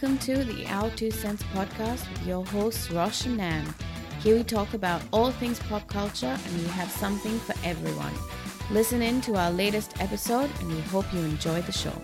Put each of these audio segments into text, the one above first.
welcome to the Our Two Cents podcast with your hosts Rosh and Nam. Here we talk about all things pop culture and we have something for everyone. Listen in to our latest episode and we hope you enjoy the show.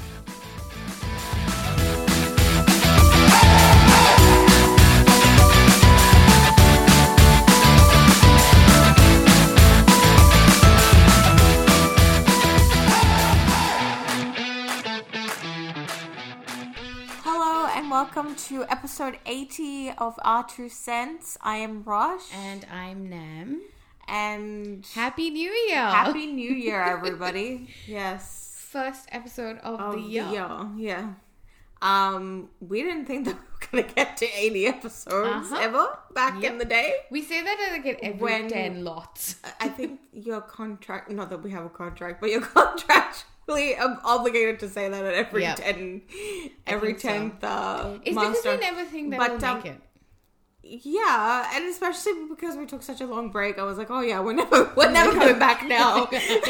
Welcome to episode 80 of Our Two Cents. I am Rosh. And I'm Nam. And Happy New Year! Happy New Year, everybody. Yes. First episode of the year. Yeah. We didn't think that we were going to get to 80 episodes ever back in the day. We say that like every 10 lots. I think your contract, not that we have a contract, but your contract obligated to say that at every 10th it's because we never think that we'll make it. Yeah, and especially because we took such a long break, I was like, oh yeah, we're never coming back now.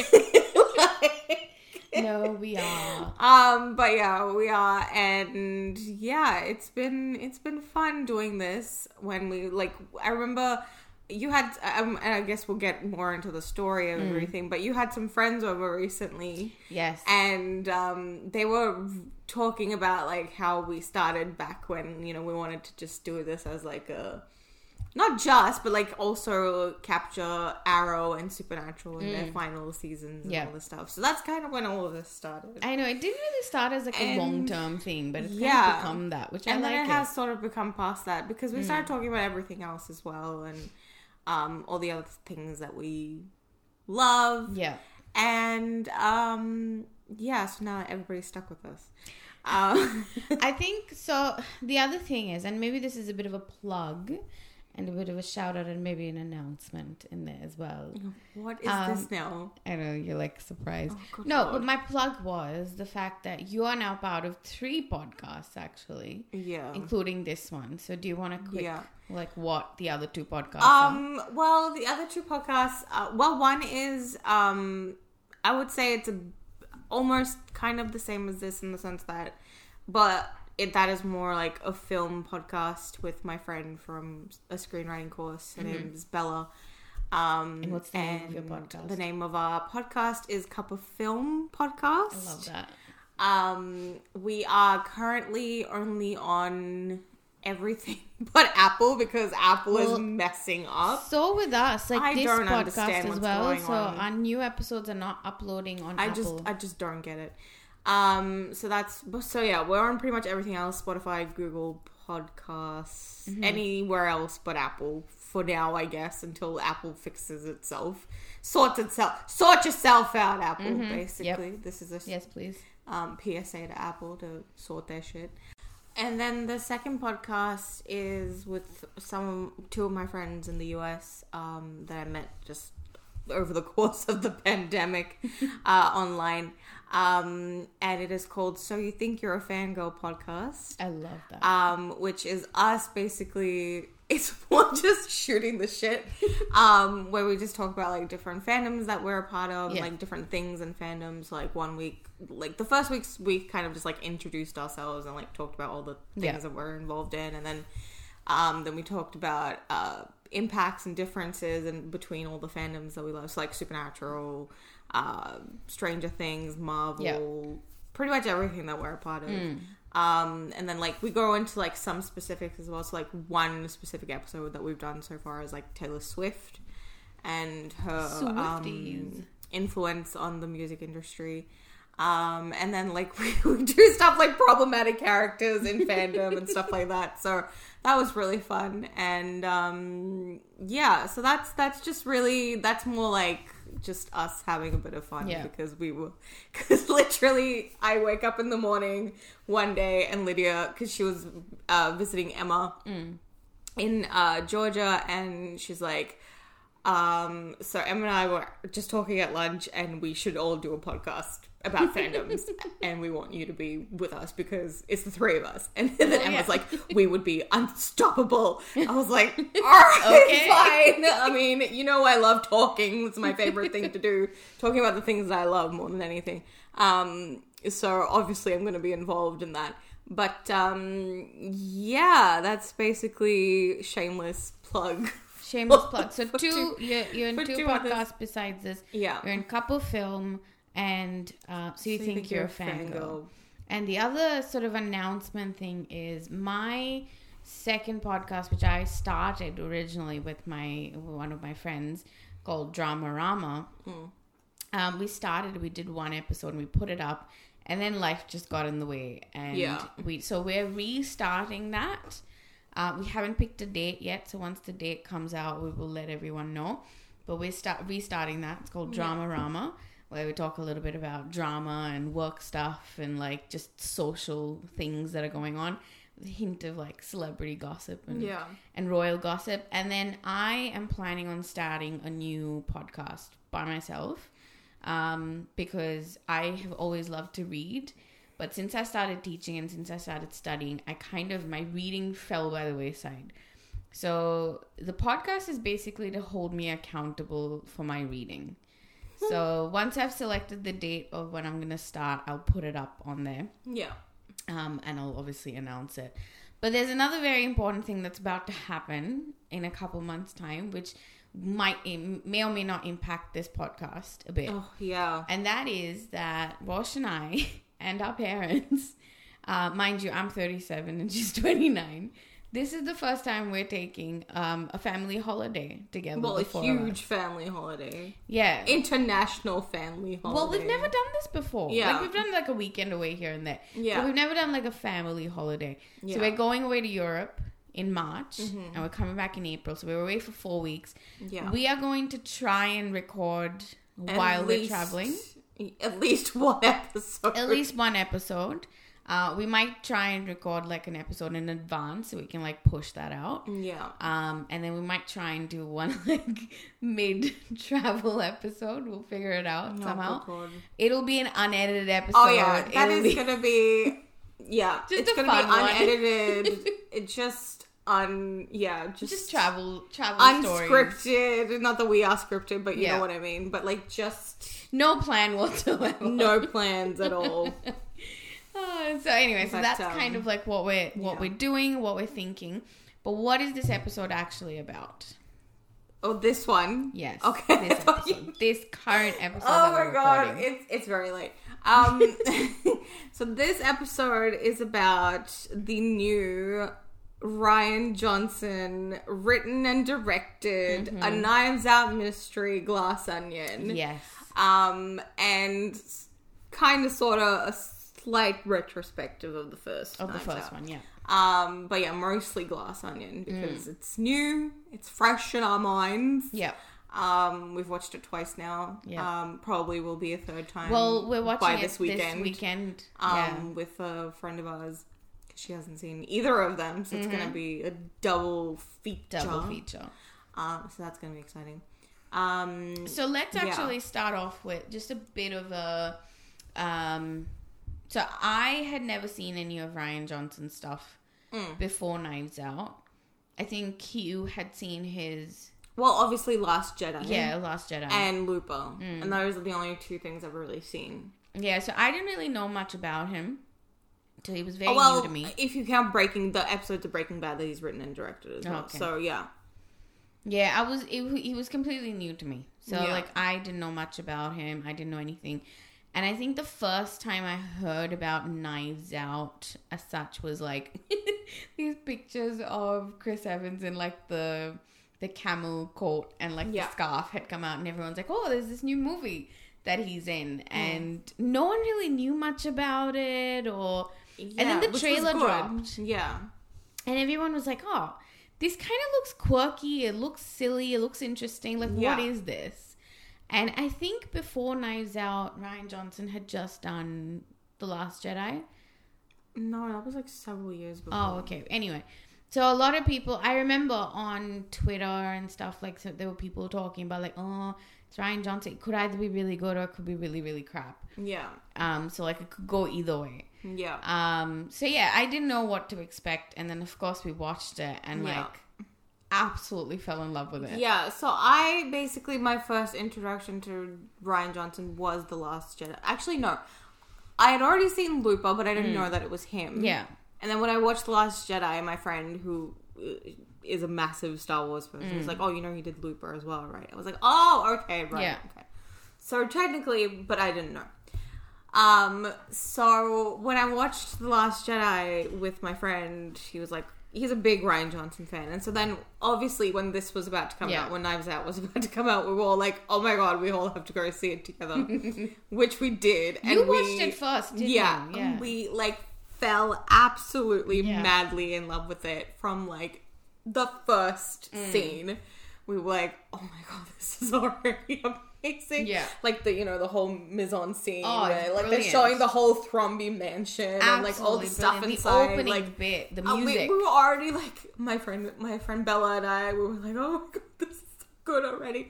No, we are. But yeah, we are, and yeah, it's been fun doing this. When we I remember you had, and I guess we'll get more into the story of everything, but you had some friends over recently. Yes. And they were talking about how we started back when, we wanted to just do this as not just, but also capture Arrow and Supernatural in their final seasons and all this stuff. So that's kind of when all of this started. I know, it didn't really start as a long-term thing, but it's kind of become that, which I like. And then it has sort of become past that because we started talking about everything else as well, and all the other things that we love. Yeah. And, so now everybody's stuck with us. I think, so the other thing is, and maybe this is a bit of a plug and a bit of a shout out and maybe an announcement in there as well. What is this now? I know, you're surprised. Oh, no, but my plug was the fact that you are now part of 3 podcasts, actually. Yeah. Including this one. So do you want to what the other 2 podcasts are? Well, the other 2 podcasts, one is, I would say it's almost kind of the same as this in the sense that, that is more like a film podcast with my friend from a screenwriting course. Her name is Bella. And what's the name of your podcast? The name of our podcast is Cup of Film Podcast. I love that. We are currently only on everything but Apple because Apple is messing up. So with us, this podcast as well. So on. Our new episodes are not uploading on Apple. I just don't get it. We're on pretty much everything else: Spotify, Google Podcasts, anywhere else but Apple for now, I guess, until Apple fixes itself, sort yourself out, Apple. Basically, this is yes, please. PSA to Apple to sort their shit. And then the second podcast is with 2 of my friends in the US that I met just over the course of the pandemic online. And it is called So You Think You're a Fangirl Podcast. I love that. Which is us basically, it's more just shooting the shit, where we just talk about different fandoms that we're a part of, different things in fandoms. 1 week, the first week's we kind of just introduced ourselves and talked about all the things that we're involved in, and then we talked about impacts and differences in between all the fandoms that we love. So Supernatural, Stranger Things, Marvel, pretty much everything that we're a part of. And then we go into some specifics as well. So one specific episode that we've done so far is Taylor Swift and her influence on the music industry. And then we do stuff problematic characters in fandom and stuff like that. So that was really fun. And so that's just really, that's more just us having a bit of fun because literally I wake up in the morning one day and Lydia, because she was visiting Emma in Georgia, and she's so Emma and I were just talking at lunch and we should all do a podcast about fandoms and we want you to be with us because it's the 3 of us. And then Emma's we would be unstoppable. I was all right, okay, fine. I mean, I love talking. It's my favorite thing to do. Talking about the things that I love more than anything. So obviously I'm going to be involved in that. But yeah, that's basically shameless plug. Shameless plug. So you're in two podcasts besides this. Yeah. You're in Couple Film and So You Think You're a Fangirl. And the other sort of announcement thing is my second podcast, which I started originally with one of my friends called Dramarama. We did one episode and we put it up, and then life just got in the way, and we're restarting that. We haven't picked a date yet, so once the date comes out, we will let everyone know. But we're restarting that. It's called Dramarama, where we talk a little bit about drama and work stuff and like just social things that are going on. A hint of like celebrity gossip and royal gossip. And then I am planning on starting a new podcast by myself, because I have always loved to read, but since I started teaching and since I started studying, my reading fell by the wayside. So the podcast is basically to hold me accountable for my reading. So once I've selected the date of when I'm going to start, I'll put it up on there. Yeah. And I'll obviously announce it. But there's another very important thing that's about to happen in a couple months' time, which may or may not impact this podcast a bit. Oh, yeah. And that is that Rosh and I and our parents, mind you, I'm 37 and she's 29. This is the first time we're taking a family holiday together. Well, a huge family holiday. Yeah. International family holiday. Well, we've never done this before. Yeah. Like, we've done like a weekend away here and there. Yeah. But we've never done like a family holiday. Yeah. So we're going away to Europe in March, and we're coming back in April. So we're away for 4 weeks. Yeah. We are going to try and record while we're traveling. At least one episode. At least one episode. We might try and record like an episode in advance so we can like push that out. Yeah. And then we might try and do one like mid-travel episode. We'll figure it out somehow. God. It'll be an unedited episode. Oh yeah, that is gonna be it's gonna be unedited. It's just just travel unscripted. Stories. Not that we are scripted, but you know what I mean. But like just no plan whatsoever. No plans at all. So anyway, so that's kind of like what we're doing, what we're thinking. But what is this episode actually about? Oh, this one? Yes. Okay. This current episode. Oh my god, it's very late. So this episode is about the new Rian Johnson written and directed A Knives Out mystery, Glass Onion. Yes. And kind of sort of a slight retrospective of the first one, yeah. But yeah, mostly Glass Onion because it's new, it's fresh in our minds. Yeah. We've watched it twice now. Yeah. Probably will be a third time. Well, we're watching this weekend. With a friend of ours. She hasn't seen either of them, so it's gonna be a double feature. So that's gonna be exciting. So let's actually start off with just a bit of a. So I had never seen any of Rian Johnson's stuff before Knives Out. I think you had seen his. Well, obviously Last Jedi. Yeah, Last Jedi. And Looper. And those are the only two things I've really seen. Yeah, so I didn't really know much about him. So he was very new to me. If you count the episodes of Breaking Bad that he's written and directed as well. Okay. So, yeah. Yeah, he was completely new to me. So, like, I didn't know much about him. I didn't know anything. And I think the first time I heard about Knives Out as such was, like, these pictures of Chris Evans in, like, the camel coat and, like, the scarf had come out. And everyone's like, oh, there's this new movie that he's in. And no one really knew much about it or... Yeah, and then the trailer dropped. Yeah. And everyone was like, oh, this kind of looks quirky. It looks silly. It looks interesting. Like, what is this? And I think before Knives Out, Rian Johnson had just done The Last Jedi. No, that was like several years before. Oh, okay. Anyway. So a lot of people, I remember on Twitter and stuff, like, so there were people talking about, like, oh, it's Rian Johnson. It could either be really good or it could be really, really crap. Yeah. So, like, it could go either way. Yeah. So yeah, I didn't know what to expect, and then of course we watched it and like absolutely fell in love with it. Yeah. So my first introduction to Rian Johnson was The Last Jedi. Actually, no, I had already seen Looper, but I didn't know that it was him. Yeah. And then when I watched The Last Jedi, my friend who is a massive Star Wars person was like, oh, you know, he did Looper as well, right? I was like, oh, okay, right, yeah. okay. So technically, but I didn't know. So when I watched The Last Jedi with my friend, he was like, he's a big Rian Johnson fan. And so then, obviously, when this was about to come out, when Knives Out was about to come out, we were all like, oh my god, we all have to go see it together. Which we did. And you watched it first, didn't you? Yeah. We, like, fell absolutely madly in love with it from, like, the first scene. We were like, oh my god, this is already amazing. Yeah. Like, the whole mise-en-scene where, like, they're showing the whole Thromby mansion and, like, all the stuff inside. The opening like, bit, the music. We were already, like, my friend Bella and I, we were like, oh my god, this is so good already.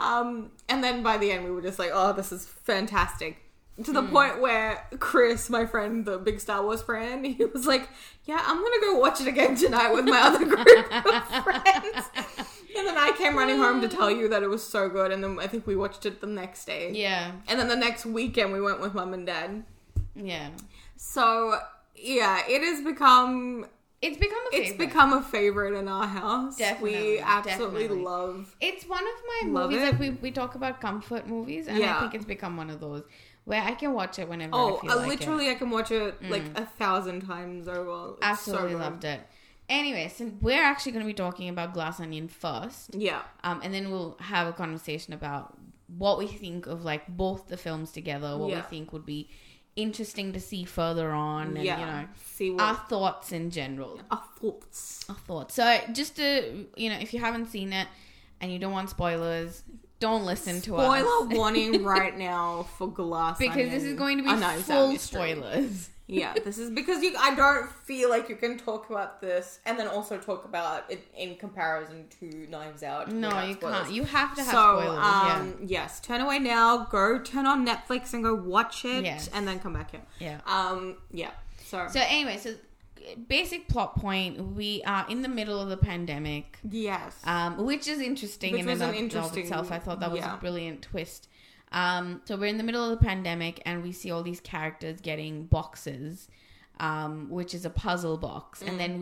And then by the end, we were just like, oh, this is fantastic. To the point where Chris, my friend, the big Star Wars friend, he was like, yeah, I'm going to go watch it again tonight with my other group of friends. And then I came running home to tell you that it was so good. And then I think we watched it the next day. Yeah. And then the next weekend we went with Mum and Dad. Yeah. So, yeah, it has become... It's become a favorite. It's become a favorite in our house. Definitely. We absolutely love... It's one of my movies, like we talk about comfort movies, and I think it's become one of those where I can watch it whenever I feel like literally I can watch it like 1,000 times over. It's absolutely loved it. Anyway, so we're actually going to be talking about Glass Onion first. Yeah. And then we'll have a conversation about what we think of like both the films together, what we think would be interesting to see further on, and see what... our thoughts in general. Our thoughts. So just to, if you haven't seen it and you don't want spoilers, don't listen to us. Spoiler warning right now for Glass because Onion. This is going to be full spoilers. Yeah, this is because I don't feel like you can talk about this and then also talk about it in comparison to Knives Out. No, you can't. You have to have spoilers. Yes, turn away now. Go turn on Netflix and go watch it, and then come back here. Yeah. So anyway, basic plot point: we are in the middle of the pandemic. Yes. Which is interesting in and of itself. I thought that was a brilliant twist. So we're in the middle of the pandemic and we see all these characters getting boxes, which is a puzzle box. And then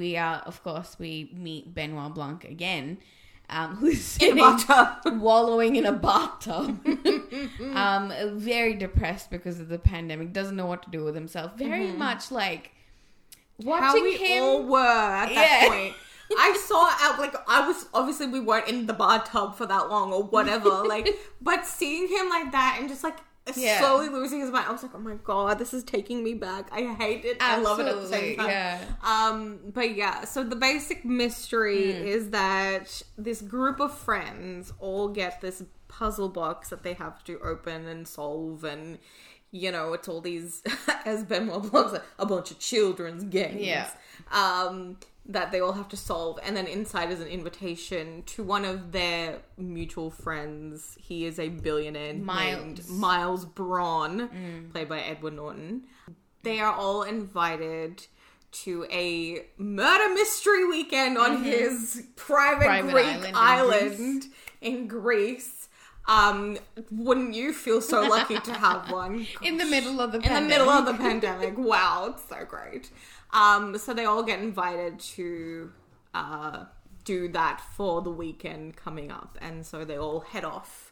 we meet Benoit Blanc again, who's sitting, wallowing in a bathtub, very depressed because of the pandemic, doesn't know what to do with himself. Very much like watching how we all were at that point. I saw, obviously we weren't in the bathtub for that long or whatever, but seeing him like that and just slowly losing his mind, I was like, oh my god, this is taking me back. I hate it. Absolutely. I love it at the same time. But so the basic mystery is that this group of friends all get this puzzle box that they have to open and solve, and it's all these, as Benoit Blanc said, a bunch of children's games. Yeah. That they all have to solve. And then inside is an invitation to one of their mutual friends. He is a billionaire named Miles Braun, played by Edward Norton. They are all invited to a murder mystery weekend on his private Greek island in Greece. Wouldn't you feel so lucky to have one? In the middle of the pandemic. In the middle of the pandemic. Wow, it's so great. So they all get invited to do that for the weekend coming up. And so they all head off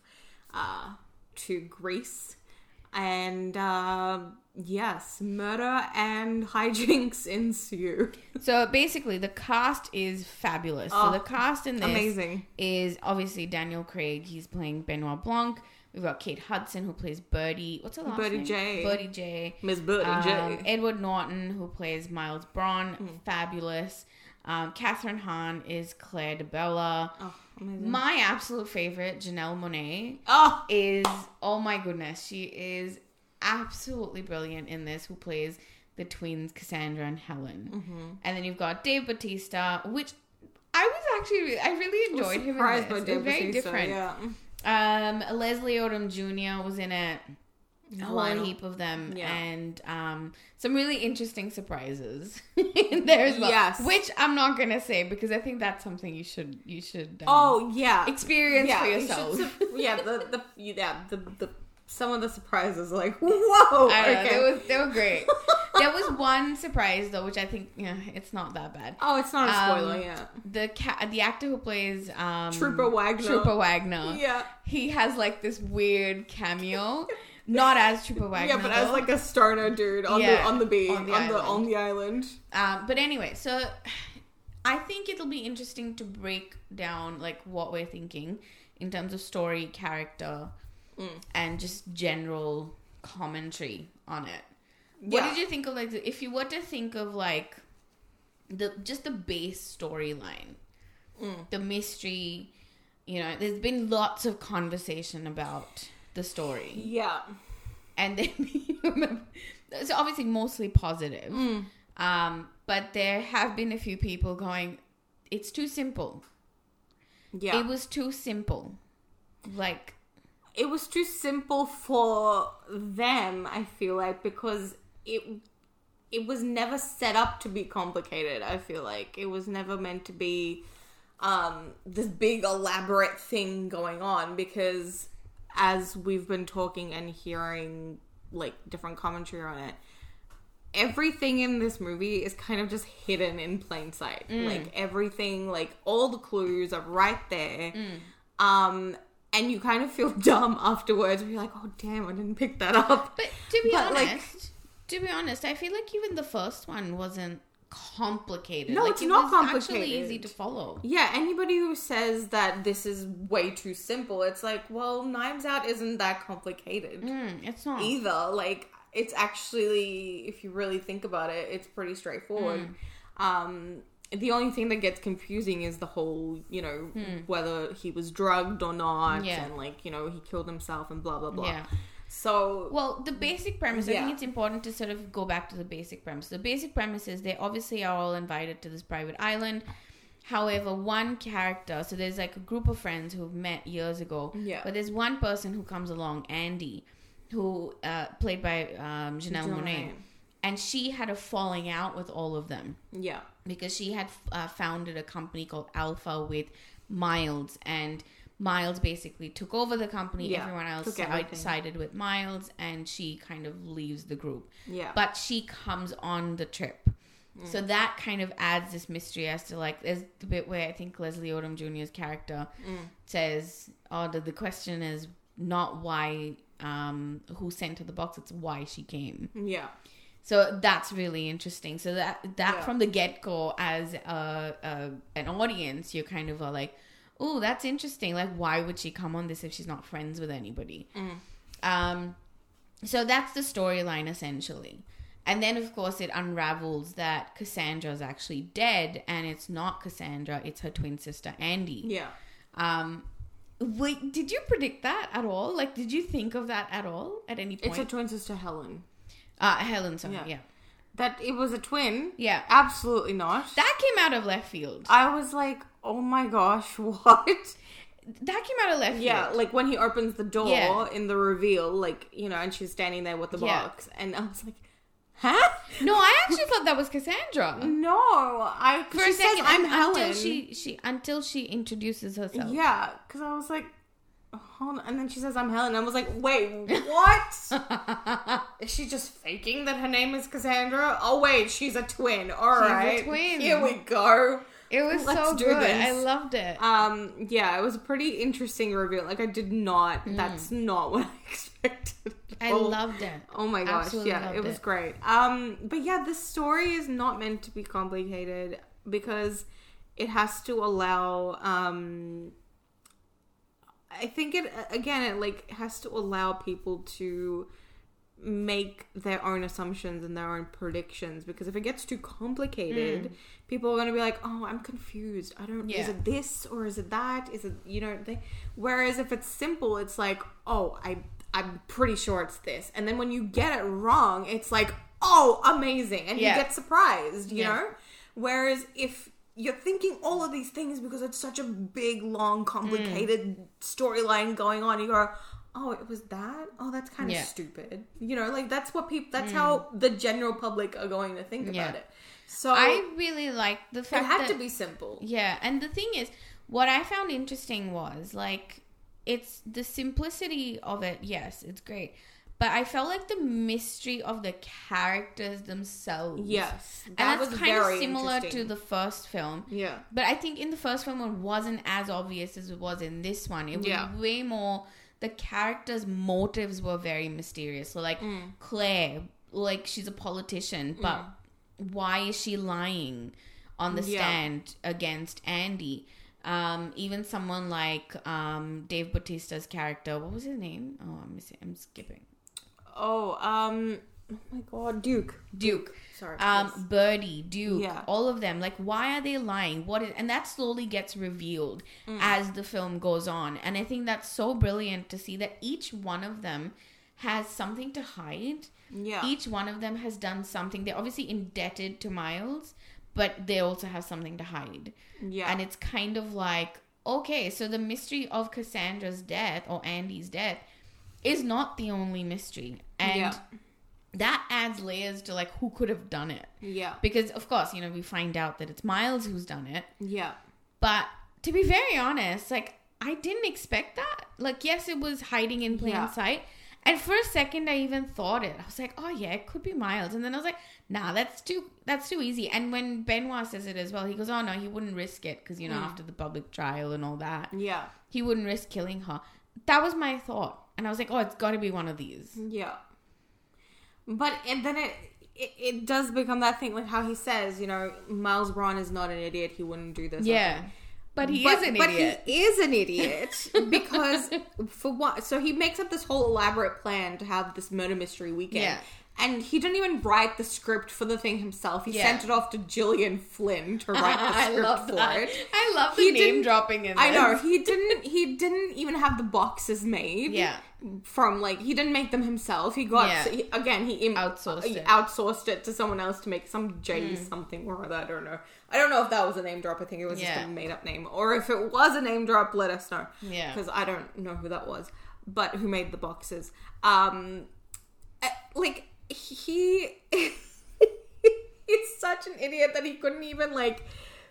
to Greece. And yes, murder and hijinks ensue. So basically the cast is fabulous. So the cast in this is obviously Daniel Craig. He's playing Benoit Blanc. We've got Kate Hudson, who plays Birdie. What's her last name? Birdie J. Miss Birdie J. Edward Norton, who plays Miles Braun. Fabulous. Catherine Hahn is Claire de Bella. Oh, amazing. My absolute favorite, Janelle Monáe, is, oh my goodness, she is absolutely brilliant in this, who plays the twins Cassandra and Helen. Mm-hmm. And then you've got Dave Bautista, which I really enjoyed him in this. It's very different. Yeah. Leslie Odom Jr. was in it. A whole heap of them, and some really interesting surprises in there as well. Yes, which I'm not gonna say because I think that's something you should experience for yourself. The some of the surprises, like, whoa, I know, they were great. There was one surprise though, which I think it's not that bad. Oh, it's not a spoiler. Yeah. The actor who plays Trooper Wagner. Yeah. He has like this weird cameo. Not as Trooper Wagner. Yeah, but as like a stoner dude on the beach on the island. But anyway, so I think it'll be interesting to break down like what we're thinking in terms of story, character, and just general commentary on it. What did you think of like if you were to think of like the base storyline, the mystery? There's been lots of conversation about the story. Yeah. And then it's obviously mostly positive. But there have been a few people going, it's too simple. Yeah. It was too simple. Like, it was too simple for them, I feel like, because it was never set up to be complicated, I feel like. It was never meant to be this big elaborate thing going on, because as we've been talking and hearing like different commentary on it, everything in this movie is kind of just hidden in plain sight. Like everything, like all the clues are right there. And you kind of feel dumb afterwards. You're like, oh damn, I didn't pick that up. But to be honest, I feel like even the first one wasn't complicated. No, it's not complicated. Actually easy to follow. Yeah, anybody who says that this is way too simple, it's like, well, Knives Out isn't that complicated. It's not either. Like, it's actually, if you really think about it, it's pretty straightforward. The only thing that gets confusing is the whole, whether he was drugged or not, and like, he killed himself and blah blah blah. Yeah. So, well, the basic premise, I think it's important to sort of go back to the basic premise. The basic premise is they obviously are all invited to this private island. However, one character, so there's like a group of friends who've met years ago, but there's one person who comes along, Andy, who played by Janelle Monáe, and she had a falling out with all of them. Yeah. Because she had founded a company called Alpha with Miles, and Miles basically took over the company. Yeah, everyone else sided with Miles, and she kind of leaves the group. Yeah. But she comes on the trip. So that kind of adds this mystery as to like, there's the bit where I think Leslie Odom Jr.'s character says, the question is not why, who sent her the box, it's why she came. Yeah. So that's really interesting. So that from the get-go as an audience, you're kind of like, oh, that's interesting. Like, why would she come on this if she's not friends with anybody? So that's the storyline, essentially. And then, of course, it unravels that Cassandra's actually dead, and it's not Cassandra, it's her twin sister, Andy. Yeah. Wait, did you predict that at all? Like, did you think of that at all at any point? It's her twin sister, Helen. Helen, sorry, yeah. That it was a twin? Yeah. Absolutely not. That came out of left field. I was like, oh my gosh, what? That came out of left field. Yeah, like when he opens the door in the reveal, like, and she's standing there with the box. And I was like, huh? No, I actually thought that was Cassandra. No, for a second, I'm Helen. Until she introduces herself. Yeah, because I was like, hold on. And then she says, I'm Helen. I was like, wait, what? Is she just faking that her name is Cassandra? Oh, wait, she's a twin. All right. She's a twin. Here we go. It was so good. I loved it. Yeah, it was a pretty interesting reveal. Like, I did not, that's not what I expected. I loved it. Oh my gosh. Absolutely, yeah, it was great. But yeah, this story is not meant to be complicated because it has to allow, I think it has to allow people to make their own assumptions and their own predictions, because if it gets too complicated, people are going to be like, oh, I'm confused. I don't, is it this or is it that? Is it, whereas if it's simple, it's like, oh, I'm pretty sure it's this. And then when you get it wrong, it's like, oh, amazing. And you get surprised, you know? Whereas if you're thinking all of these things because it's such a big, long, complicated storyline going on, you go, oh, it was that? Oh, that's kind of stupid. Like that's what people, that's how the general public are going to think about it. So I really like the fact that it had to be simple. Yeah. And the thing is, what I found interesting was like, it's the simplicity of it. Yes, it's great. But I felt like the mystery of the characters themselves. Yes. And that's kind of similar to the first film. Yeah. But I think in the first film, it wasn't as obvious as it was in this one. It was way more... The characters' motives were very mysterious. So, like, Claire, like, she's a politician, but why is she lying on the stand against Andy? Even someone like Dave Bautista's character, what was his name? Oh, I'm skipping. Oh my God, Duke. Sorry. Birdie, Duke, all of them. Like, why are they lying? And that slowly gets revealed as the film goes on. And I think that's so brilliant to see that each one of them has something to hide. Yeah. Each one of them has done something. They're obviously indebted to Miles, but they also have something to hide. Yeah. And it's kind of like, okay, so the mystery of Cassandra's death or Andy's death is not the only mystery. And that adds layers to, like, who could have done it. Yeah. Because, of course, you know, we find out that it's Miles who's done it. Yeah. But to be very honest, like, I didn't expect that. Like, yes, it was hiding in plain sight. And for a second, I even thought it. I was like, oh, yeah, it could be Miles. And then I was like, nah, that's too easy. And when Benoit says it as well, he goes, oh, no, he wouldn't risk it. Because, you know, after the public trial and all that. Yeah. He wouldn't risk killing her. That was my thought. And I was like, oh, it's got to be one of these. Yeah. But and then it does become that thing, like how he says, you know, Miles Bron is not an idiot. He wouldn't do this. Yeah. But he is an idiot. But he is an idiot because for what? So he makes up this whole elaborate plan to have this murder mystery weekend. Yeah. And he didn't even write the script for the thing himself. He sent it off to Gillian Flynn to write the script for it. I love the name dropping in this. I know. He didn't even have the boxes made. Yeah. From, like, he didn't make them himself. He got he outsourced it to someone else to make some J something or other. I don't know. I don't know if that was a name drop. I think it was just a made up name. Or if it was a name drop, let us know. Yeah. Because I don't know who that was. But who made the boxes. Like, he's such an idiot that he couldn't even, like,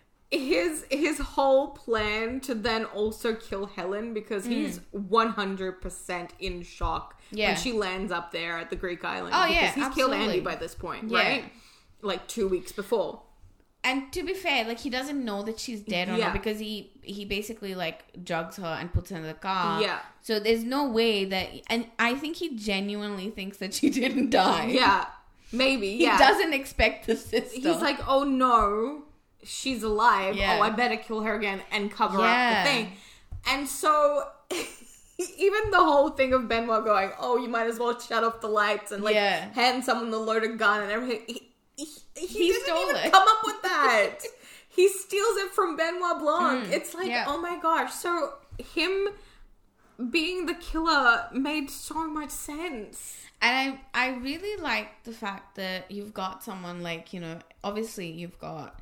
his whole plan to then also kill Helen, because he's 100% in shock when she lands up there at the Greek island. Oh, because he's killed Andy by this point, right? Like 2 weeks before. And to be fair, like, he doesn't know that she's dead or not, because he basically, like, drugs her and puts her in the car. Yeah. So there's no way that... And I think he genuinely thinks that she didn't die. Yeah. Maybe, He doesn't expect the sister. He's like, oh, no, she's alive. Yeah. Oh, I better kill her again and cover up the thing. And so... Even the whole thing of Benoit going, oh, you might as well shut off the lights and, like, hand someone the loaded gun and everything... He stole it. Come up with that. He steals it from Benoit Blanc. It's like, oh my gosh. So him being the killer made so much sense. And I really like the fact that you've got someone like, you know, obviously you've got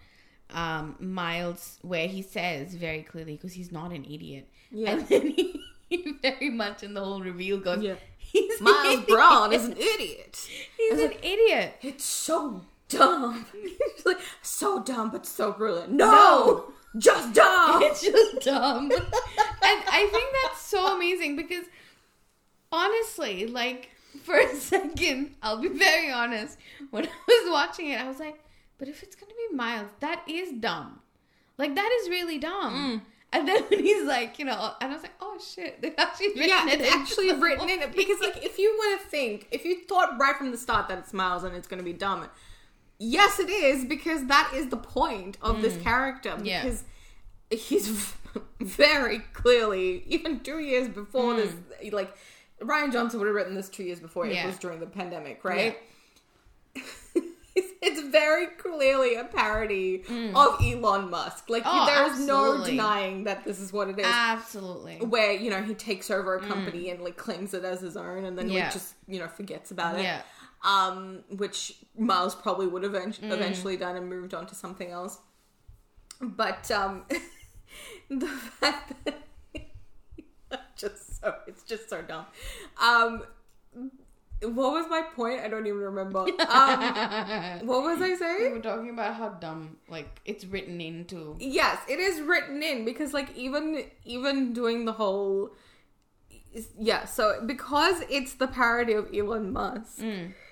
Miles, where he says very clearly, because he's not an idiot. Yeah. And then he very much in the whole reveal goes, Miles Bron is an idiot. He's an idiot. It's so dumb. He's like, so dumb, but so brilliant. No! Just dumb! It's just dumb. And I think that's so amazing, because honestly, like, for a second, I'll be very honest, when I was watching it, I was like, but if it's gonna be Miles, that is dumb. Like, that is really dumb. And then when he's like, you know, and I was like, oh shit, they've actually written it. It's actually written in it. Because, like, if you were to think, if you thought right from the start that it's Miles and it's going to be dumb, yes, it is, because that is the point of this character. Because he's very clearly, even 2 years before this, like, Rian Johnson would have written this 2 years before. It was during the pandemic, right? Yeah. It's very clearly a parody of Elon Musk. Like, there's no denying that this is what it is. Absolutely. Where, you know, he takes over a company and, like, claims it as his own, and then like, just, you know, forgets about it. Yeah. Which Miles probably would have eventually done and moved on to something else. But the fact that it's just so dumb. What was my point? I don't even remember. What was I saying? We were talking about how dumb, like, it's written into. Yes, it is written in, because, like, even doing the whole, Yeah, so because it's the parody of Elon Musk,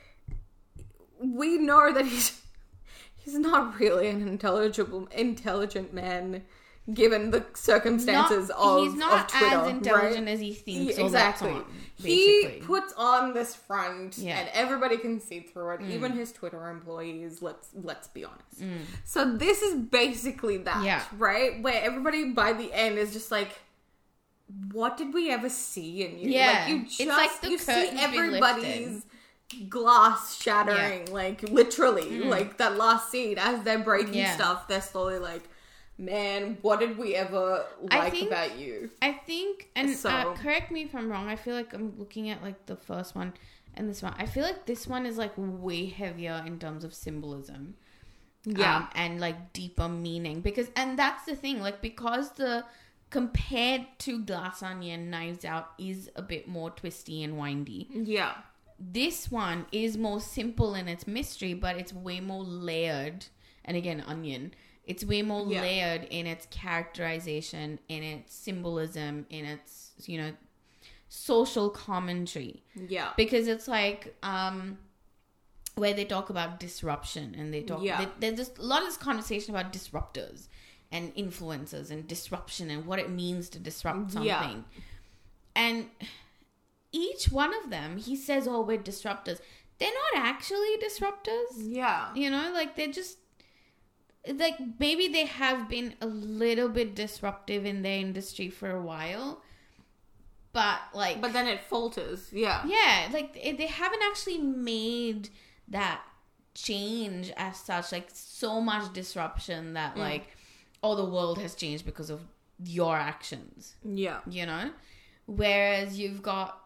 we know that he's not really an intelligent man, given the circumstances of Twitter. He's not as intelligent as he thinks. Exactly. He puts on this front, and everybody can see through it. Even his Twitter employees. Let's be honest. So this is basically that, right? Where everybody by the end is just like, what did we ever see in you? Yeah, like it's like you see everybody's glass shattering, like literally, like that last scene as they're breaking stuff. They're slowly like, man, what did we ever like about you? I think, and correct me if I'm wrong, I feel like I'm looking at like the first one and this one. I feel like this one is like way heavier in terms of symbolism. Yeah. And like deeper meaning. And that's the thing, like because compared to Glass Onion, Knives Out is a bit more twisty and windy. Yeah. This one is more simple in its mystery, but it's way more layered. And again, Onion. It's way more layered in its characterization, in its symbolism, in its, social commentary. Yeah. Because it's like, where they talk about disruption and there's just a lot of this conversation about disruptors and influencers and disruption and what it means to disrupt something. Yeah. And each one of them, he says, oh, we're disruptors. They're not actually disruptors. Yeah. Like they're just, like maybe they have been a little bit disruptive in their industry for a while. But then it falters. Yeah. Yeah. Like they haven't actually made that change as such. Like so much disruption that the world has changed because of your actions. Yeah. Whereas you've got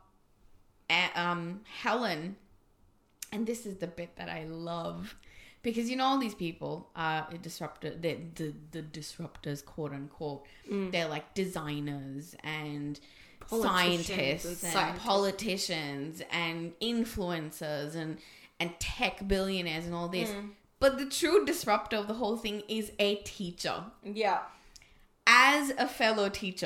Helen, and this is the bit that I love, because all these people are the disruptors, quote unquote. They're like designers and scientists and politicians and influencers and tech billionaires and all this. But the true disruptor of the whole thing is a teacher. Yeah. As a fellow teacher,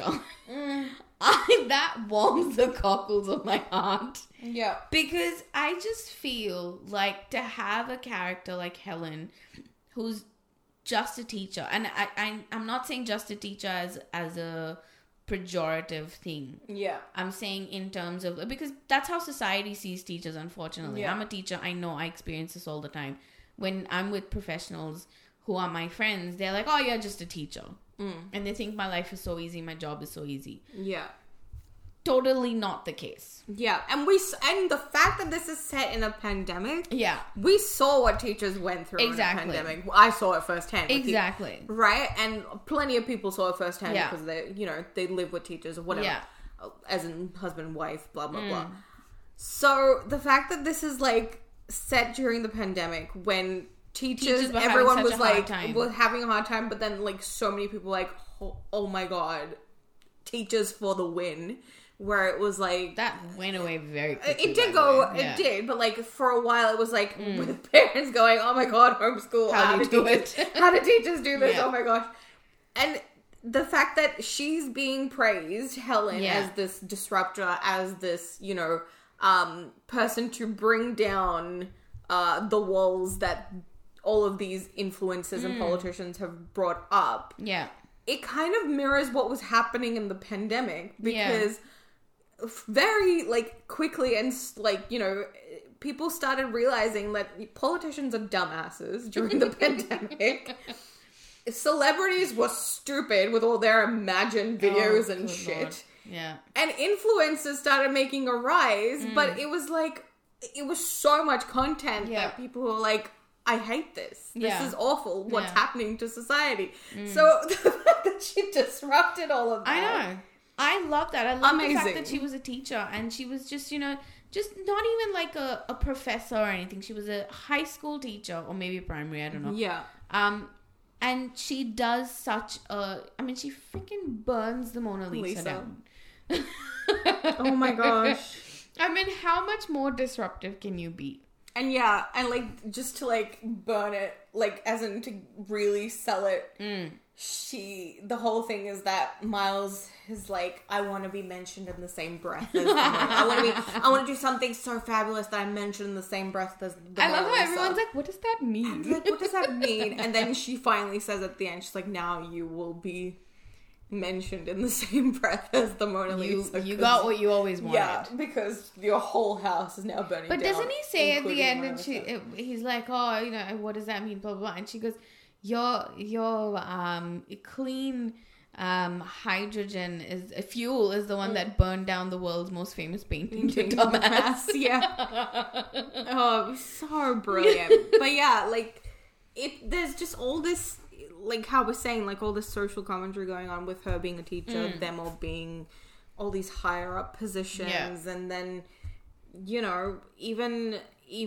that warms the cockles of my heart. Yeah. Because I just feel like to have a character like Helen, who's just a teacher, and I'm not saying just a teacher as a pejorative thing. Yeah. I'm saying in terms of, because that's how society sees teachers, unfortunately. Yeah. I'm a teacher. I know I experience this all the time. When I'm with professionals who are my friends, they're like, oh, you're just a teacher. And they think my life is so easy, my job is so easy. Yeah. Totally not the case. Yeah. And the fact that this is set in a pandemic. Yeah. We saw what teachers went through in a pandemic. I saw it firsthand. Exactly. Right? And plenty of people saw it firsthand because they live with teachers or whatever. Yeah. As in husband, wife, blah, blah, blah. So the fact that this is like set during the pandemic when teachers everyone was like was having a hard time, but then like so many people like, oh my god, teachers for the win, where it was like that went away very quickly. It did, but like for a while it was like with parents going, oh my god, homeschool, how do teachers do this? Oh my gosh. And the fact that she's being praised, Helen, as this disruptor, as this person to bring down the walls that all of these influencers and politicians have brought up. Yeah. It kind of mirrors what was happening in the pandemic, because very quickly and people started realizing that politicians are dumbasses during the pandemic. Celebrities were stupid with all their imagined videos and shit. Lord. Yeah. And influencers started making a rise, but it was so much content that people were like, I hate this. This is awful. What's happening to society? So the fact that she disrupted all of that. I know. I love that. I love the fact that she was a teacher and she was just, just not even like a professor or anything. She was a high school teacher or maybe primary. I don't know. Yeah. And she does she freaking burns the Mona Lisa down. Oh my gosh. I mean, how much more disruptive can you be? And just to burn it, as in to really sell it the whole thing is that Miles is like, I want to be mentioned in the same breath as the I want to do something so fabulous that I'm mentioned in the same breath as the I love how everyone's like, what does that mean? Like, what does that mean? And then she finally says at the end, she's like, now you will be mentioned in the same breath as the Mona Lisa. You got what you always wanted. Yeah, because your whole house is now burning down. But doesn't he say at the end, and he's like, oh, you know, what does that mean? Blah, blah, blah. And she goes, your clean hydrogen is a fuel is the one that burned down the world's most famous painting to dumbass. Yeah. Oh, so brilliant. But yeah, like there's just all this, like how we're saying, like all this social commentary going on with her being a teacher, them all being all these higher up positions, and then, you know, even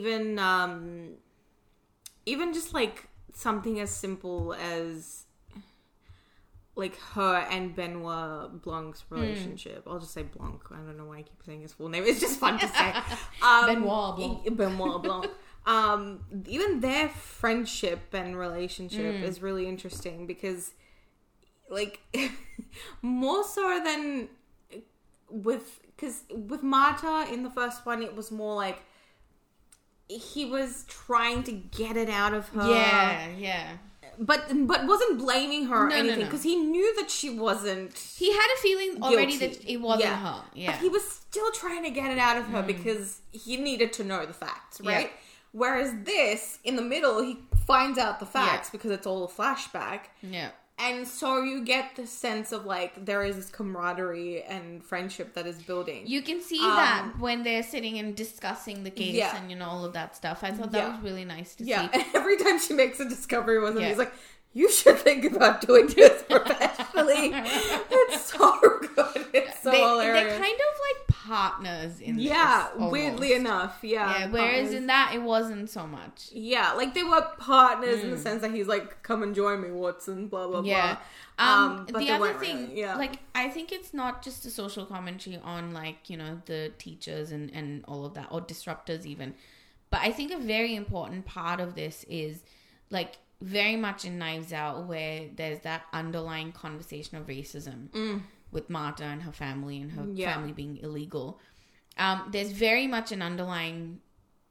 just like something as simple as like her and Benoit Blanc's relationship. I'll just say Blanc. I don't know why I keep saying his full name. It's just fun to say. Benoit Blanc. Even their friendship and relationship is really interesting because, like, more so than with Marta in the first one, it was more like he was trying to get it out of her. Yeah. But wasn't blaming her or anything because he knew that she wasn't. He had a feeling already that it wasn't her. Yeah, but he was still trying to get it out of her because he needed to know the facts, right? Yeah. Whereas this, in the middle, he finds out the facts because it's all a flashback. Yeah. And so you get the sense of, like, there is this camaraderie and friendship that is building. You can see that when they're sitting and discussing the case and, you know, all of that stuff. I thought that was really nice to see. And every time she makes a discovery with him, he's like, you should think about doing this professionally. It's so good. It's so hilarious. They're kind of like partners in this. Yeah, weirdly enough. Yeah. Whereas partners. In that, it wasn't so much. Yeah, like they were partners in the sense that he's like, come and join me, Watson, blah, blah, blah. But the other thing, like, I think it's not just a social commentary on, like, you know, the teachers and all of that, or disruptors even. But I think a very important part of this is, like, very much in Knives Out, where there's that underlying conversation of racism with Marta and her family and her family being illegal. There's very much an underlying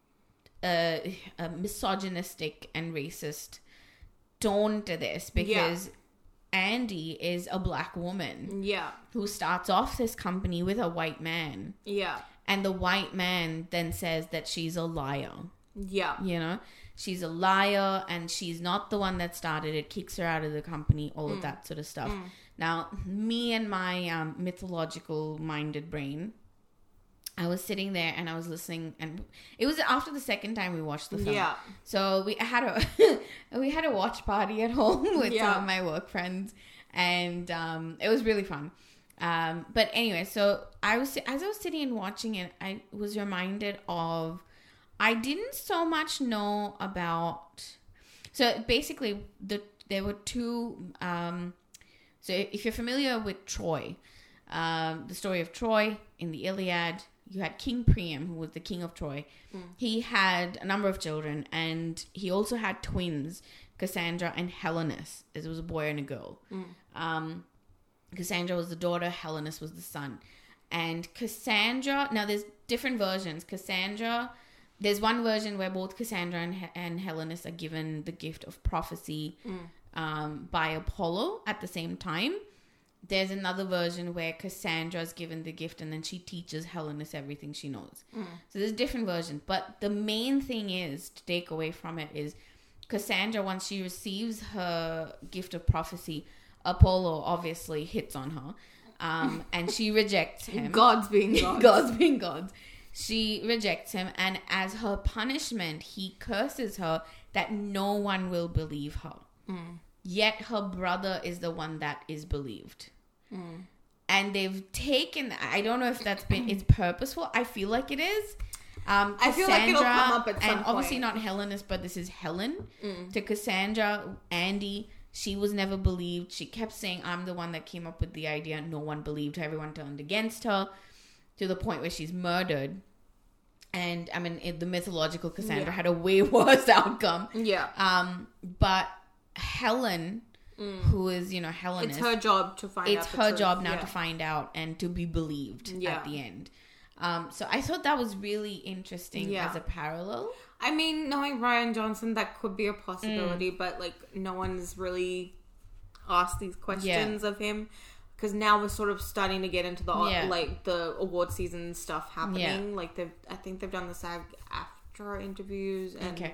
misogynistic and racist tone to this because Andy is a black woman who starts off this company with a white man. Yeah. And the white man then says that she's a liar. Yeah. You know? She's a liar and she's not the one that started it, kicks her out of the company, all of that sort of stuff. Now, me and my mythological-minded brain, I was sitting there and I was listening, and it was after the second time we watched the film. Yeah. So we had a watch party at home with some of my work friends, and it was really fun. But anyway, so as I was sitting and watching it, I was reminded of, I didn't so much know about, so basically there were two, so if you're familiar with Troy, the story of Troy in the Iliad, you had King Priam, who was the king of Troy. He had a number of children, and he also had twins, Cassandra and Helenus. It was a boy and a girl. Cassandra was the daughter, Helenus was the son. And Cassandra, now there's different versions. Cassandra, there's one version where both Cassandra and Helenus are given the gift of prophecy by Apollo at the same time. There's another version where Cassandra's given the gift and then she teaches Helenus everything she knows. So there's different versions. But the main thing is, to take away from it, is Cassandra, once she receives her gift of prophecy, Apollo obviously hits on her. And she rejects him. Gods being gods. Gods being gods. She rejects him, and as her punishment, he curses her that no one will believe her. Yet her brother is the one that is believed. And they've taken, I don't know if it's purposeful. I feel like it is. I feel like it'll come up at some point. Obviously not Helenus, but this is Helen. To Cassandra, Andy, she was never believed. She kept saying, I'm the one that came up with the idea. No one believed her. Everyone turned against her, to the point where she's murdered. And I mean, the mythological Cassandra had a way worse outcome. Yeah. But Helen who is, you know, Hellenist. It's her job to find out. It's her job now to find out and to be believed at the end. So I thought that was really interesting as a parallel. I mean, knowing Rian Johnson, that could be a possibility, but like no one's really asked these questions of him, because now we're sort of starting to get into the like the award season stuff happening. Like I think they've done the SAG-AFTRA interviews, and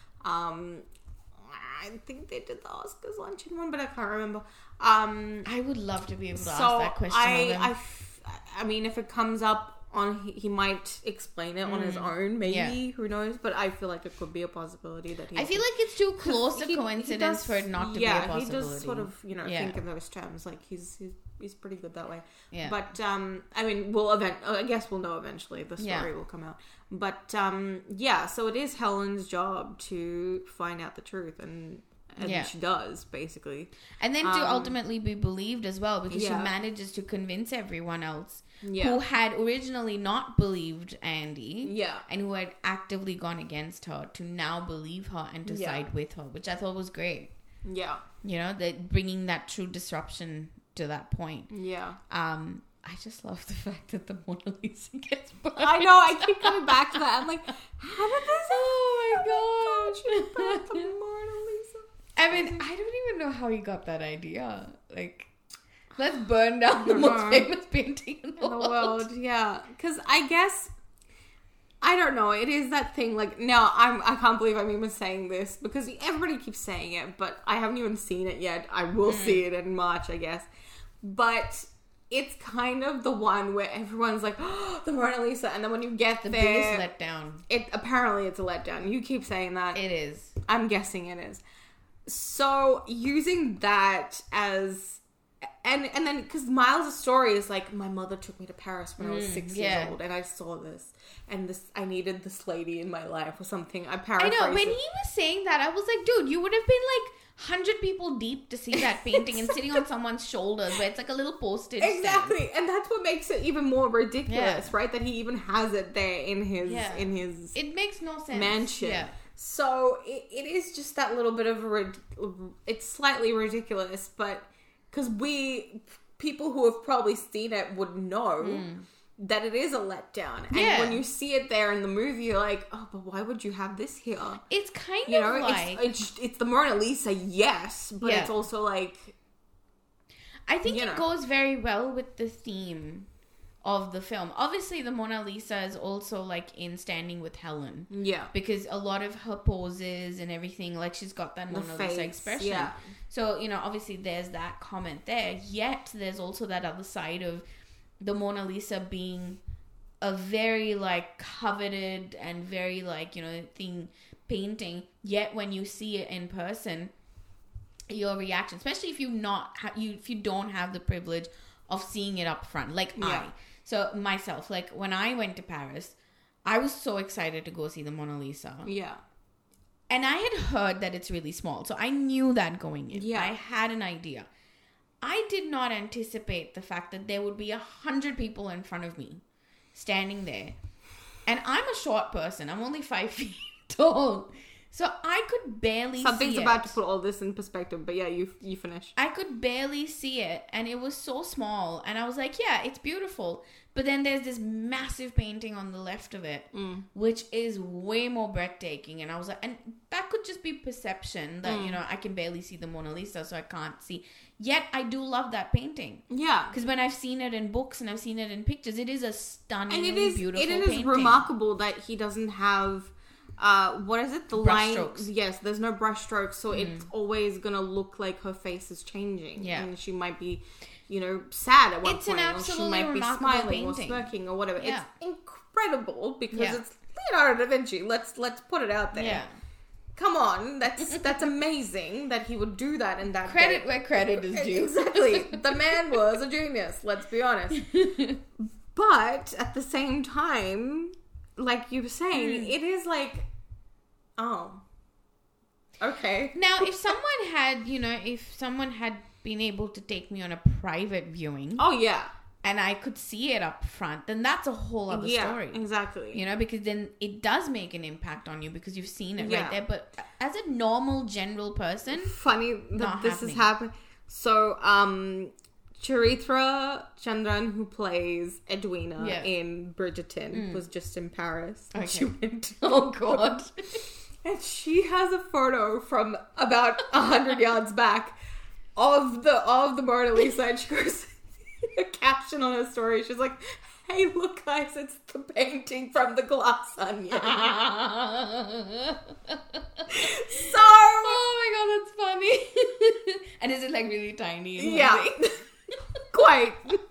I think they did the Oscars luncheon one, but I can't remember. I would love to be able to ask that question. I mean, if it comes up on, he might explain it on his own, maybe, who knows, but I feel like it could be a possibility that I feel like it's too close a coincidence for it not to be a possibility. He does sort of, you know, think in those terms, like he's pretty good that way. But I mean, I guess we'll know eventually. The story will come out, but so it is Helen's job to find out the truth, and she does, basically, and then to ultimately be believed as well, because she manages to convince everyone else who had originally not believed Andy, and who had actively gone against her, to now believe her and to side with her, which I thought was great. You know, that bringing that true disruption to that point. I just love the fact that the Mona Lisa gets burned. I know, I keep coming back to that. I'm like, how did this? Oh my god, she burned the Mona Lisa. I mean, I don't even know how he got that idea. Like, let's burn down the most famous painting in the world. Yeah, because I guess, I don't know. It is that thing. Like, no, I can't believe I'm even saying this, because everybody keeps saying it, but I haven't even seen it yet. I will see it in March, I guess. But it's kind of the one where everyone's like, oh, the Mona Lisa, and then when you get the there, biggest letdown. Apparently it's a letdown. You keep saying that. It is. I'm guessing it is. So using that as, and then because Miles' story is like, my mother took me to Paris when I was 6 years old, and I saw this, and I needed this lady in my life, or something. I paraphrased. I know, when he was saying that, I was like, dude, you would have been like 100 people deep to see that painting and sitting on someone's shoulders, where it's like a little postage stamp. And that's what makes it even more ridiculous, right? That he even has it there in his it makes no sense mansion. So it is just that little bit of it's slightly ridiculous, but because people who have probably seen it would know that it is a letdown. And when you see it there in the movie, you're like, oh, but why would you have this here? It's kind of like... It's the Mona Lisa, yes, but it's also like... I think it goes very well with the theme of the film. Obviously, the Mona Lisa is also like in Standing with Helen. Yeah. Because a lot of her poses and everything, like she's got that Mona Lisa expression. Yeah. So, you know, obviously there's that comment there. Yet, there's also that other side of the Mona Lisa being a very like coveted and very like, you know, painting. Yet when you see it in person, your reaction, especially if if you don't have the privilege of seeing it up front, like So myself, like when I went to Paris, I was so excited to go see the Mona Lisa. Yeah. And I had heard that it's really small, so I knew that going in. Yeah. I had an idea. I did not anticipate the fact that there would be 100 people in front of me standing there. And I'm a short person. I'm only 5 feet tall. So I could barely see it. Something's about to put all this in perspective, but yeah, you finish. I could barely see it, and it was so small. And I was like, yeah, it's beautiful. But then there's this massive painting on the left of it, which is way more breathtaking. And I was like, and that could just be perception that, you know, I can barely see the Mona Lisa, so I can't see. Yet I do love that painting. Yeah. Because when I've seen it in books and I've seen it in pictures, it is a stunning, beautiful painting. It is remarkable that he doesn't have... what is it? The brush strokes. Yes, there's no brush strokes, so it's always gonna look like her face is changing. Yeah. And she might be, you know, sad at one point. Or she might be smiling painting. Or smirking or whatever. Yeah. It's incredible because it's Leonardo da Vinci. Let's put it out there. Yeah. Come on, that's amazing that he would do that in that credit where credit is due. Exactly. The man was a genius, let's be honest. But at the same time, like you were saying, it is like, oh, okay. Now, if someone had been able to take me on a private viewing. Oh, yeah. and I could see it up front, then that's a whole other story. Exactly. You know, because then it does make an impact on you because you've seen it right there. But as a normal, general person, funny that this is happening. So, Charithra Chandran, who plays Edwina in Bridgerton, was just in Paris. Okay. She went. Oh God. And she has a photo from about 100 yards back of the Mona Lisa, and she goes a caption on her story. She's like, "Hey, look, guys, it's the painting from the Glass Onion." So, oh my God, that's funny. And is it like really tiny? Yeah, quite.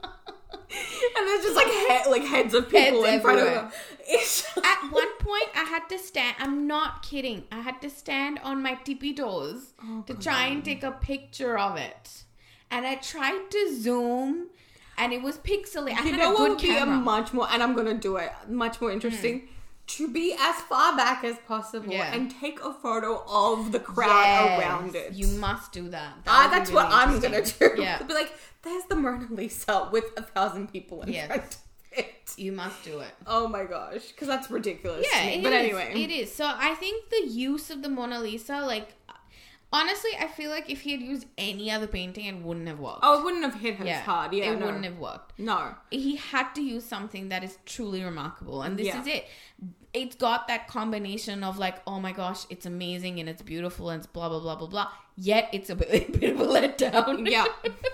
And there's just like heads of people in front of her. At one point, I had to stand. I'm not kidding. I had to stand on my tippy toes to try and take a picture of it. And I tried to zoom, and it was pixelated. I had a good camera. Much more, and I'm gonna do it. Much more interesting. To be as far back as possible and take a photo of the crowd around it. You must do that. That's really what I'm gonna do. Yeah. To be like, there's the Mona Lisa with 1,000 people in front of it. You must do it. Oh my gosh, because that's ridiculous. Yeah, but anyway, it is. So I think the use of the Mona Lisa, like, honestly, I feel like if he had used any other painting, it wouldn't have worked. Oh, it wouldn't have hit as hard. Yeah, it wouldn't have worked. No, he had to use something that is truly remarkable, and this is it. It's got that combination of like, oh my gosh, it's amazing and it's beautiful and it's blah blah blah blah blah. Yet it's a bit of a letdown. Yeah,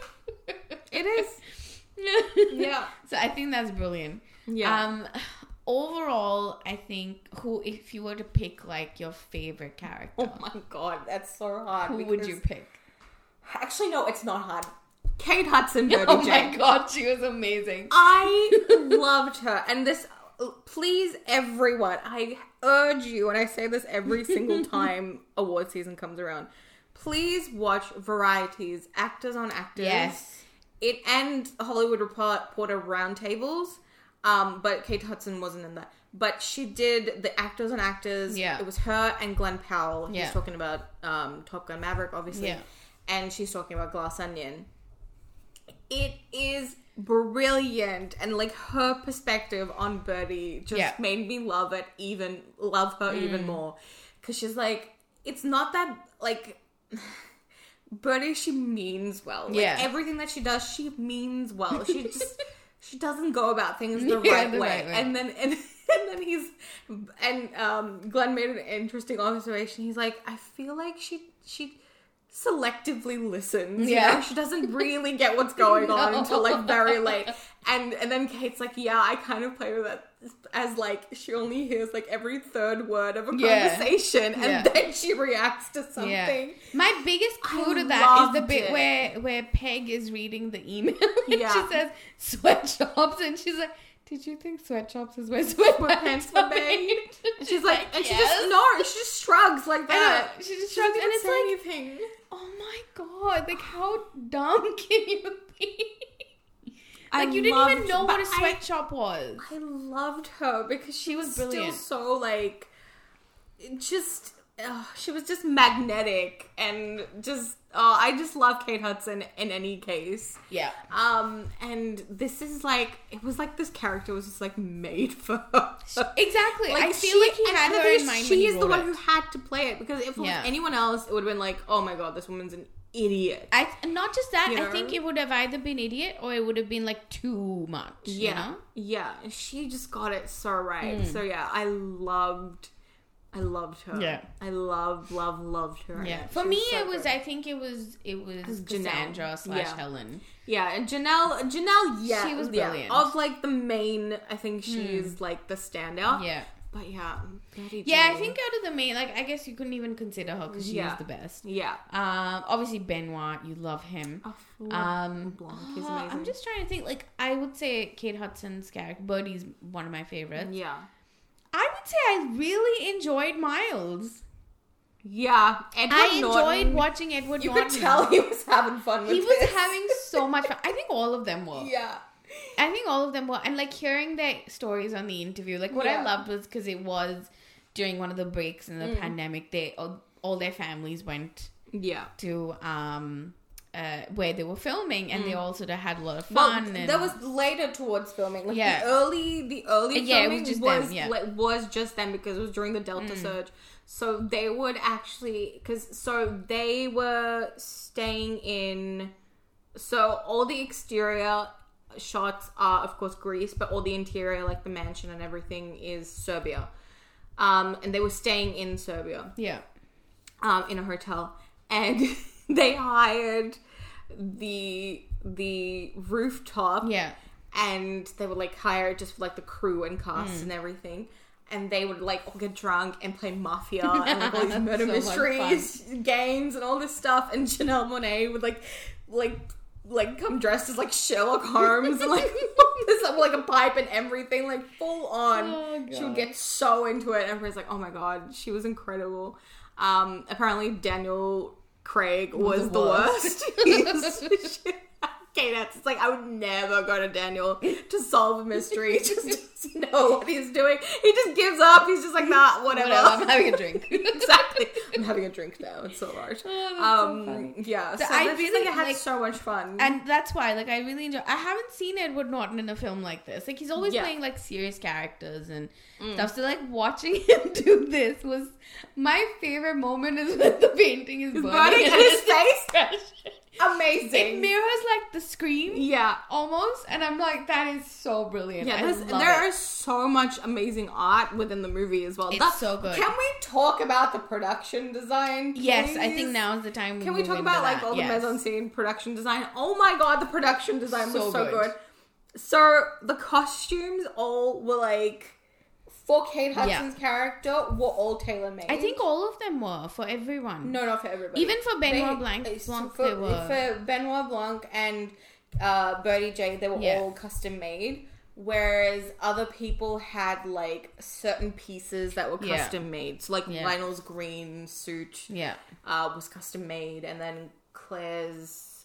it is. Yeah. So I think that's brilliant. Yeah. Overall, I think if you were to pick like your favorite character. Oh my God, that's so hard. Who would you pick? Actually, no, it's not hard. Kate Hudson, Birdie Oh Jane. my God, she was amazing. I loved her. And this, please, everyone, I urge you, and I say this every single time award season comes around, please watch Variety's Actors on Actors. Yes. It and Hollywood Reporter roundtables. But Kate Hudson wasn't in that. But she did the Actors on Actors. Yeah. It was her and Glenn Powell. He's talking about Top Gun Maverick, obviously. Yeah. And she's talking about Glass Onion. It is brilliant. And like her perspective on Birdie just made me love her even more. Because she's like, it's not that like... Birdie, she means well. Like, everything that she does, she means well. She just... She doesn't go about things the right way. Right way. And then Glenn made an interesting observation. He's like, I feel like she selectively listens. You know? She doesn't really get what's going on until like very late. And then Kate's like, yeah, I kind of play with it as like she only hears like every third word of a conversation and then she reacts to something. Yeah. My biggest clue to that is the bit where Peg is reading the email and she says sweatshops and she's like, did you think sweatshops is where sweatpants were made? And she's like, and she just shrugs like that. She just shrugs and it's like, anything. Oh my God, like how dumb can you be? Like, you didn't even know what a sweatshop was. I loved her because she was brilliant. Still so, like, just, she was just magnetic and just, I just love Kate Hudson in any case. Yeah. And this is like, it was like this character was just like made for her. Exactly. Like, I feel like he had her in mind when he wrote it. She is the one who had to play it because if it was anyone else, it would have been like, oh my God, this woman's an idiot. Not just that, I think it would have either been idiot or it would have been like too much. Yeah. You know? Yeah. She just got it so right. So yeah, I loved her. Yeah. I loved her. Yeah. For me, so I think it was Cassandra / Helen. Yeah, and Janelle, yeah. She was brilliant. Of like the main, I think she's like the standout. Yeah. But yeah, I think out of the main, like, I guess you couldn't even consider her because she is the best. Yeah. Obviously Benoit, you love him. Blanc, he's amazing. I'm just trying to think. Like, I would say Kate Hudson's character, Birdie's one of my favorites. Yeah. I would say I really enjoyed Miles. Yeah, I enjoyed watching Edward Norton. You could tell he was having fun with it. He was having so much fun. I think all of them were. Yeah. I think all of them were. And, like, hearing their stories on the interview, like, what I loved was because it was during one of the breaks in the pandemic, all their families went to where they were filming, and they all sort of had a lot of fun. Well, and that was later towards filming. Like Yeah. the early filming was just them because it was during the Delta surge. So they would actually, they were staying in. So all the exterior shots are, of course, Greece, but all the interior, like the mansion and everything, is Serbia. And they were staying in Serbia. Yeah. In a hotel, and they hired the rooftop. Yeah. And they would like hire just for, like the crew and cast and everything. And they would like all get drunk and play Mafia and like all these murder mysteries games and all this stuff. And Janelle Monáe would like come dressed as like Sherlock Holmes and like this like a pipe and everything, like full on. Oh, she would get so into it. And everyone's like, oh my god, she was incredible. Apparently Daniel Craig was the worst. Okay, it's like I would never go to Daniel to solve a mystery. Just know what he's doing. He just gives up. He's just like, nah, whatever. I'm having a drink. Exactly. I'm having a drink now. It's so hard. Oh, so funny. Yeah. So I really think it had so much fun. And that's why, like, I really enjoy. I haven't seen Edward Norton in a film like this. Like, he's always playing like serious characters and stuff. So like watching him do this was my favorite moment. Is when the painting is burning and his face. Amazing. It mirrors like the Scream. Yeah. Almost. And I'm like, that is so brilliant. Yeah, there is so much amazing art within the movie as well. It's so good. Can we talk about the production design, please? Yes, I think now is the time. Can we talk about like all the mise-en-scene production design? Oh my god, the production design was so good. So the costumes all were like, for Kate Hudson's character, were all tailor-made. I think all of them were, for everyone. No, not for everybody. Even for Benoit Blanc, they were. For Benoit Blanc and Birdie J, they were all custom-made. Whereas other people had, like, certain pieces that were custom-made. So, like, Lionel's green suit was custom-made. And then Claire's...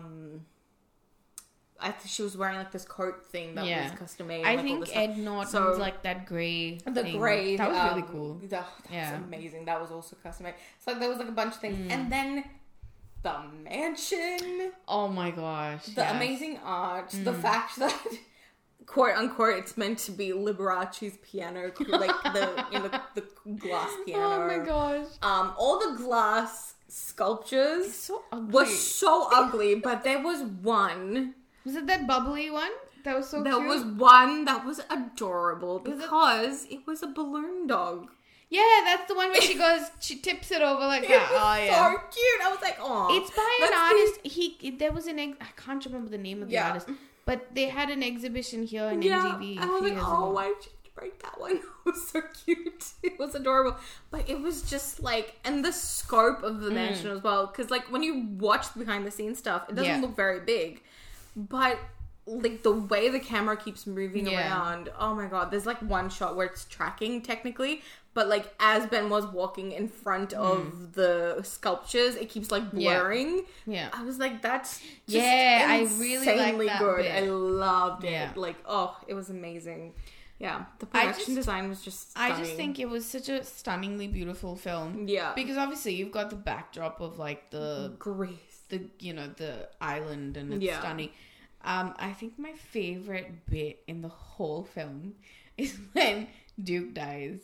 I think she was wearing like this coat thing that was custom made. I think Ed Norton's like that grey thing. Grey. That was really cool. That was amazing. That was also custom made. So like there was like a bunch of things. And then the mansion. Oh my gosh. The amazing art. The fact that quote unquote it's meant to be Liberace's piano, like the glass piano. Oh my gosh. All the glass sculptures were so ugly, but there was one. Was it that bubbly one? That was so cute. There was one that was adorable because it was a balloon dog. Yeah, that's the one where she tips it over like that. Oh, yeah. So cute. I was like, oh. It's by an artist. There was I can't remember the name of the artist, but they had an exhibition here in NGV. I was like, oh, why did you break that one? It was so cute. It was adorable. But it was just like, and the scope of the mansion as well. Because like when you watch the behind the scenes stuff, it doesn't look very big. But like the way the camera keeps moving around, oh my god, there's like one shot where it's tracking technically, but like as Ben was walking in front of the sculptures, it keeps like blurring. I was like, that's just I really insanely like that good. bit. I loved it. Like, oh, it was amazing. Yeah, the production design was just stunning. I just think it was such a stunningly beautiful film. Yeah, because obviously you've got the backdrop of like the Greece, the island, and it's stunning. I think my favorite bit in the whole film is when Duke dies,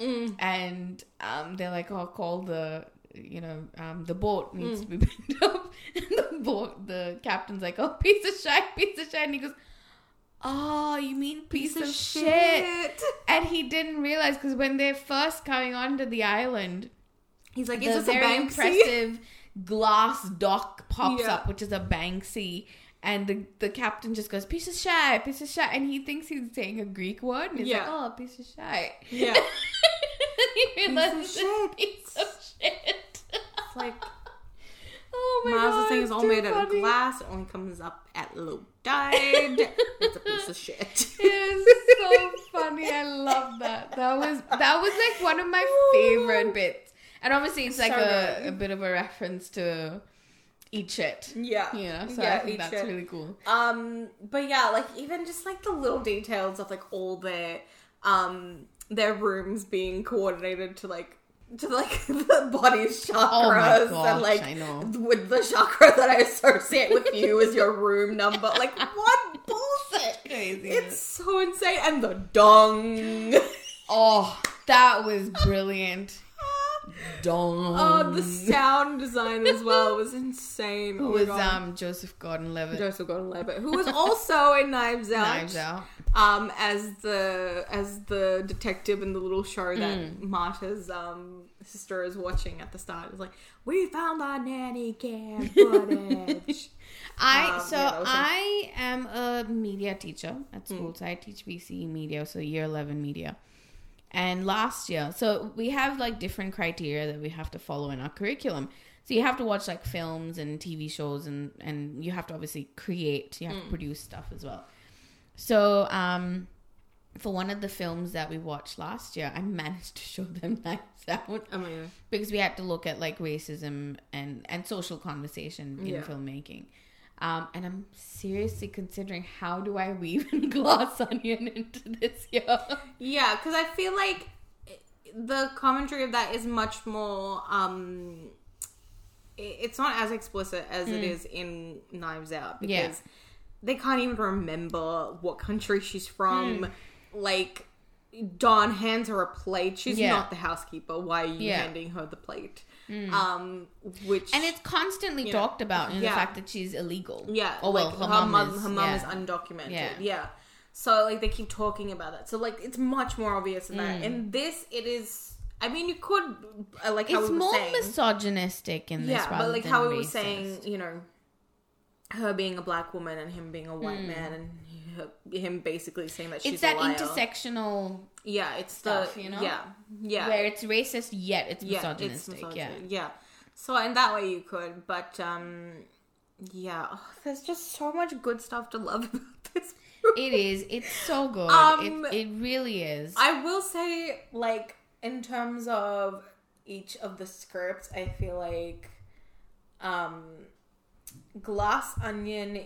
and they're like, "Oh, call the boat needs to be picked up." And the captain's like, "Oh, piece of shit," and he goes, "Oh, you mean piece of shit?" And he didn't realize because when they're first coming onto the island, he's like, "Is this a Banksy?" Impressive glass dock pops up, which is a Banksy. And the captain just goes, piece of shit. And he thinks he's saying a Greek word. And he's like, oh, piece of shit. Yeah. And he realizes piece of shit. It's like, oh my Miles god. is saying it's all made out of glass. It only comes up at low tide. It's a piece of shit. It is so funny. I love that. That was like one of my favorite bits. And obviously it's like a bit of a reference to Eat Shit. Yeah. So I think that's really cool. But yeah, like even just like the little details of like all their rooms being coordinated to like to like the body's chakras. Oh my gosh, and like I know. with the chakra that I associate with you as your room number. Like, what bullshit? Crazy. It's so insane. And the dong. Oh, that was brilliant. Dong. Oh, the sound design as well was insane. Who was Joseph Gordon-Levitt? Joseph Gordon-Levitt, who was also in Knives Out. Knives Out. As the detective in the little show that Marta's sister is watching at the start. It's like, we found our nanny cam footage. I am a media teacher at school, so I teach BCE media, so year 11 media. And last year, so we have like different criteria that we have to follow in our curriculum. So you have to watch like films and TV shows, and you have to obviously create, you have to produce stuff as well. So for one of the films that we watched last year, I managed to show them Knives Out. Amazing. Because we had to look at like racism and social conversation in filmmaking. And I'm seriously considering, how do I weave in Glass Onion into this year? Yeah, because I feel like the commentary of that is much more... it's not as explicit as it is in Knives Out. Because they can't even remember what country she's from. Like, Dawn hands her a plate. She's not the housekeeper. Why are you handing her the plate? Which, and it's constantly talked about in the fact that she's illegal. Yeah. Oh, well, like, her mum is undocumented. Yeah. So, like, they keep talking about that. So, like, it's much more obvious than that. In this, it is... I mean, you could... like how it's we were saying... more misogynistic in this rather but, like, than how we racist. were saying, you know, her being a black woman and him being a white man and him basically saying that she's a liar. It's that intersectional... Yeah, it's stuff, the... you know? Yeah. Where it's racist, yet it's misogynistic. Yeah. So, in that way you could, but, there's just so much good stuff to love about this movie. It is. It's so good. It really is. I will say, like, in terms of each of the scripts, I feel like, Glass Onion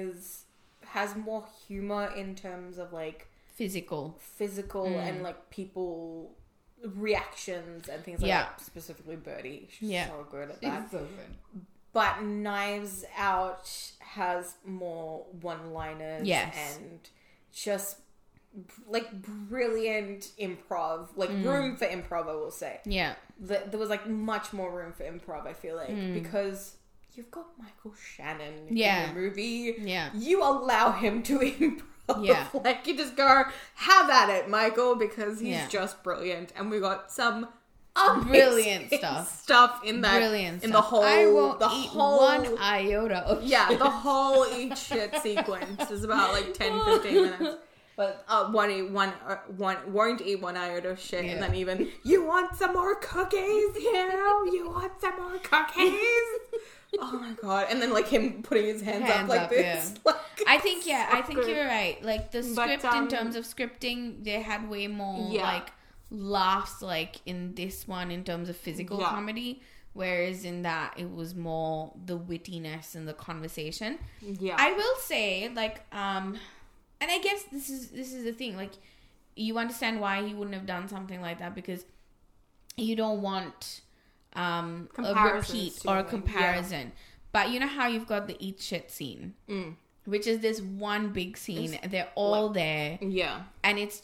has more humor in terms of, like, physical and, like, people reactions and things like that. Specifically Birdie. She's so good at that. She's so good. But Knives Out has more one-liners and just, like, brilliant improv. Like, room for improv, I will say. Yeah. There was, like, much more room for improv, I feel like. Because you've got Michael Shannon in the movie. Yeah. You allow him to improv. Yeah. Like, you just go, have at it, Michael, because he's just brilliant. And we got some brilliant stuff in that. Brilliant in stuff. the whole... I won't the eat whole, one iota of shit. the whole eat shit sequence is about, like, 10-15 minutes. But won't eat one iota of shit, and then even, you want some more cookies? You want some more cookies? Oh my god! And then, like, him putting his hands up like this. Yeah. Like, I think you're right. Like, the script, in terms of scripting, they had way more like laughs, like in this one, in terms of physical comedy. Whereas in that, it was more the wittiness and the conversation. Yeah, I will say, like, and I guess this is the thing. Like, you understand why he wouldn't have done something like that, because you don't want a repeat or a comparison. But you know how you've got the eat shit scene, which is this one big scene. They're all there. Yeah. And it's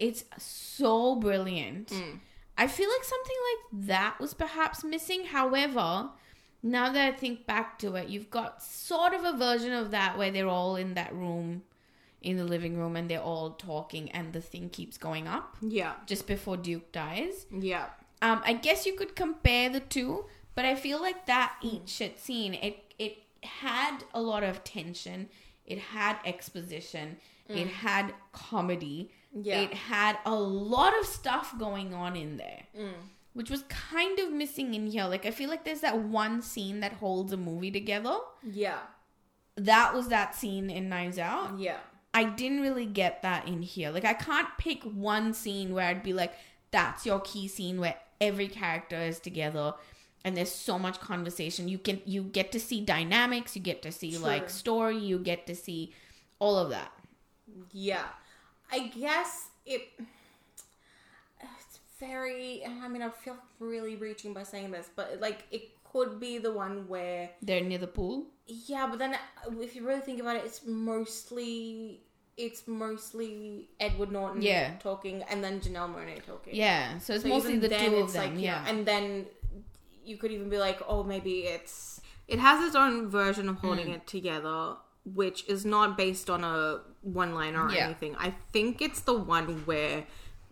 so brilliant. I feel like something like that was perhaps missing. However, now that I think back to it, you've got sort of a version of that where they're all in that room, in the living room, and they're all talking and the thing keeps going up. Yeah. Just before Duke dies. Yeah. I guess you could compare the two, but I feel like that eat shit scene, it had a lot of tension. It had exposition. It had comedy. Yeah. It had a lot of stuff going on in there, which was kind of missing in here. Like, I feel like there's that one scene that holds a movie together. Yeah. That was that scene in Knives Out. Yeah. I didn't really get that in here. Like, I can't pick one scene where I'd be like, that's your key scene where every character is together and there's so much conversation. You get to see dynamics, you get to see like story, you get to see all of that. Yeah. I guess it's very, I mean, I feel really reaching by saying this, but like it could be the one where they're near the pool. Yeah, but then if you really think about it, it's mostly Edward Norton talking, and then Janelle Monáe talking. Yeah, so it's mostly the two of them. Like, and then you could even be like, oh, maybe it has its own version of holding it together, which is not based on a one-liner or anything. I think it's the one where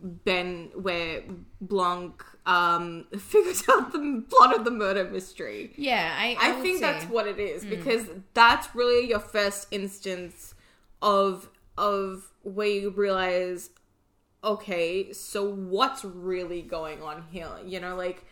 Blanc figures out the plot of the murder mystery. Yeah, I think that's what it is, because that's really your first instance of where you realize, okay, so what's really going on here? You know, like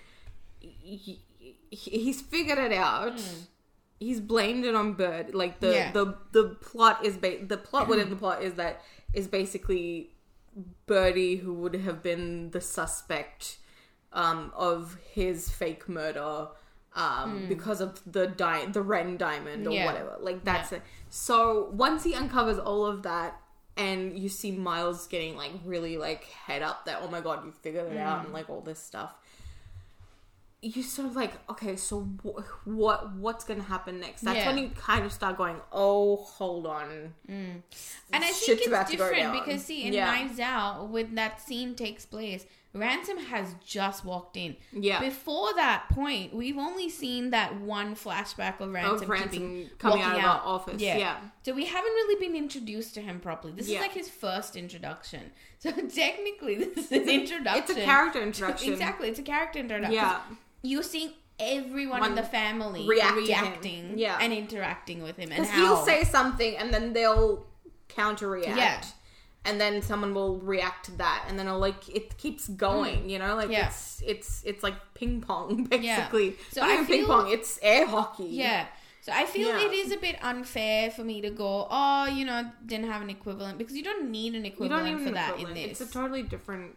he's figured it out. He's blamed it on Bird. Like the plot is the plot within the plot is basically Birdie, who would have been the suspect of his fake murder because of the Wren diamond or whatever. Like that's it. So once he uncovers all of that, and you see Miles getting like really like head up that, oh my god, you figured it out, and like all this stuff, you sort of like, okay, so what's gonna happen next? That's when you kind of start going, oh, hold on. And I think it's different because see, in Knives Out, when that scene takes place, Ransom has just walked in. Yeah. Before that point, we've only seen that one flashback of Ransom coming out of the office. Yeah. So we haven't really been introduced to him properly. This is like his first introduction. So technically, this is introduction. It's a character introduction. Exactly, it's a character introduction. Yeah. You're seeing everyone in the family reacting and interacting with him, and how he'll say something and then they'll counter-react. Yeah. And then someone will react to that, and then it keeps going, you know, like it's like ping pong basically. Yeah. So I feel ping pong, it's air hockey. Yeah. So I feel it is a bit unfair for me to go, oh, you know, didn't have an equivalent, because you don't need an equivalent for that in this. It's a totally different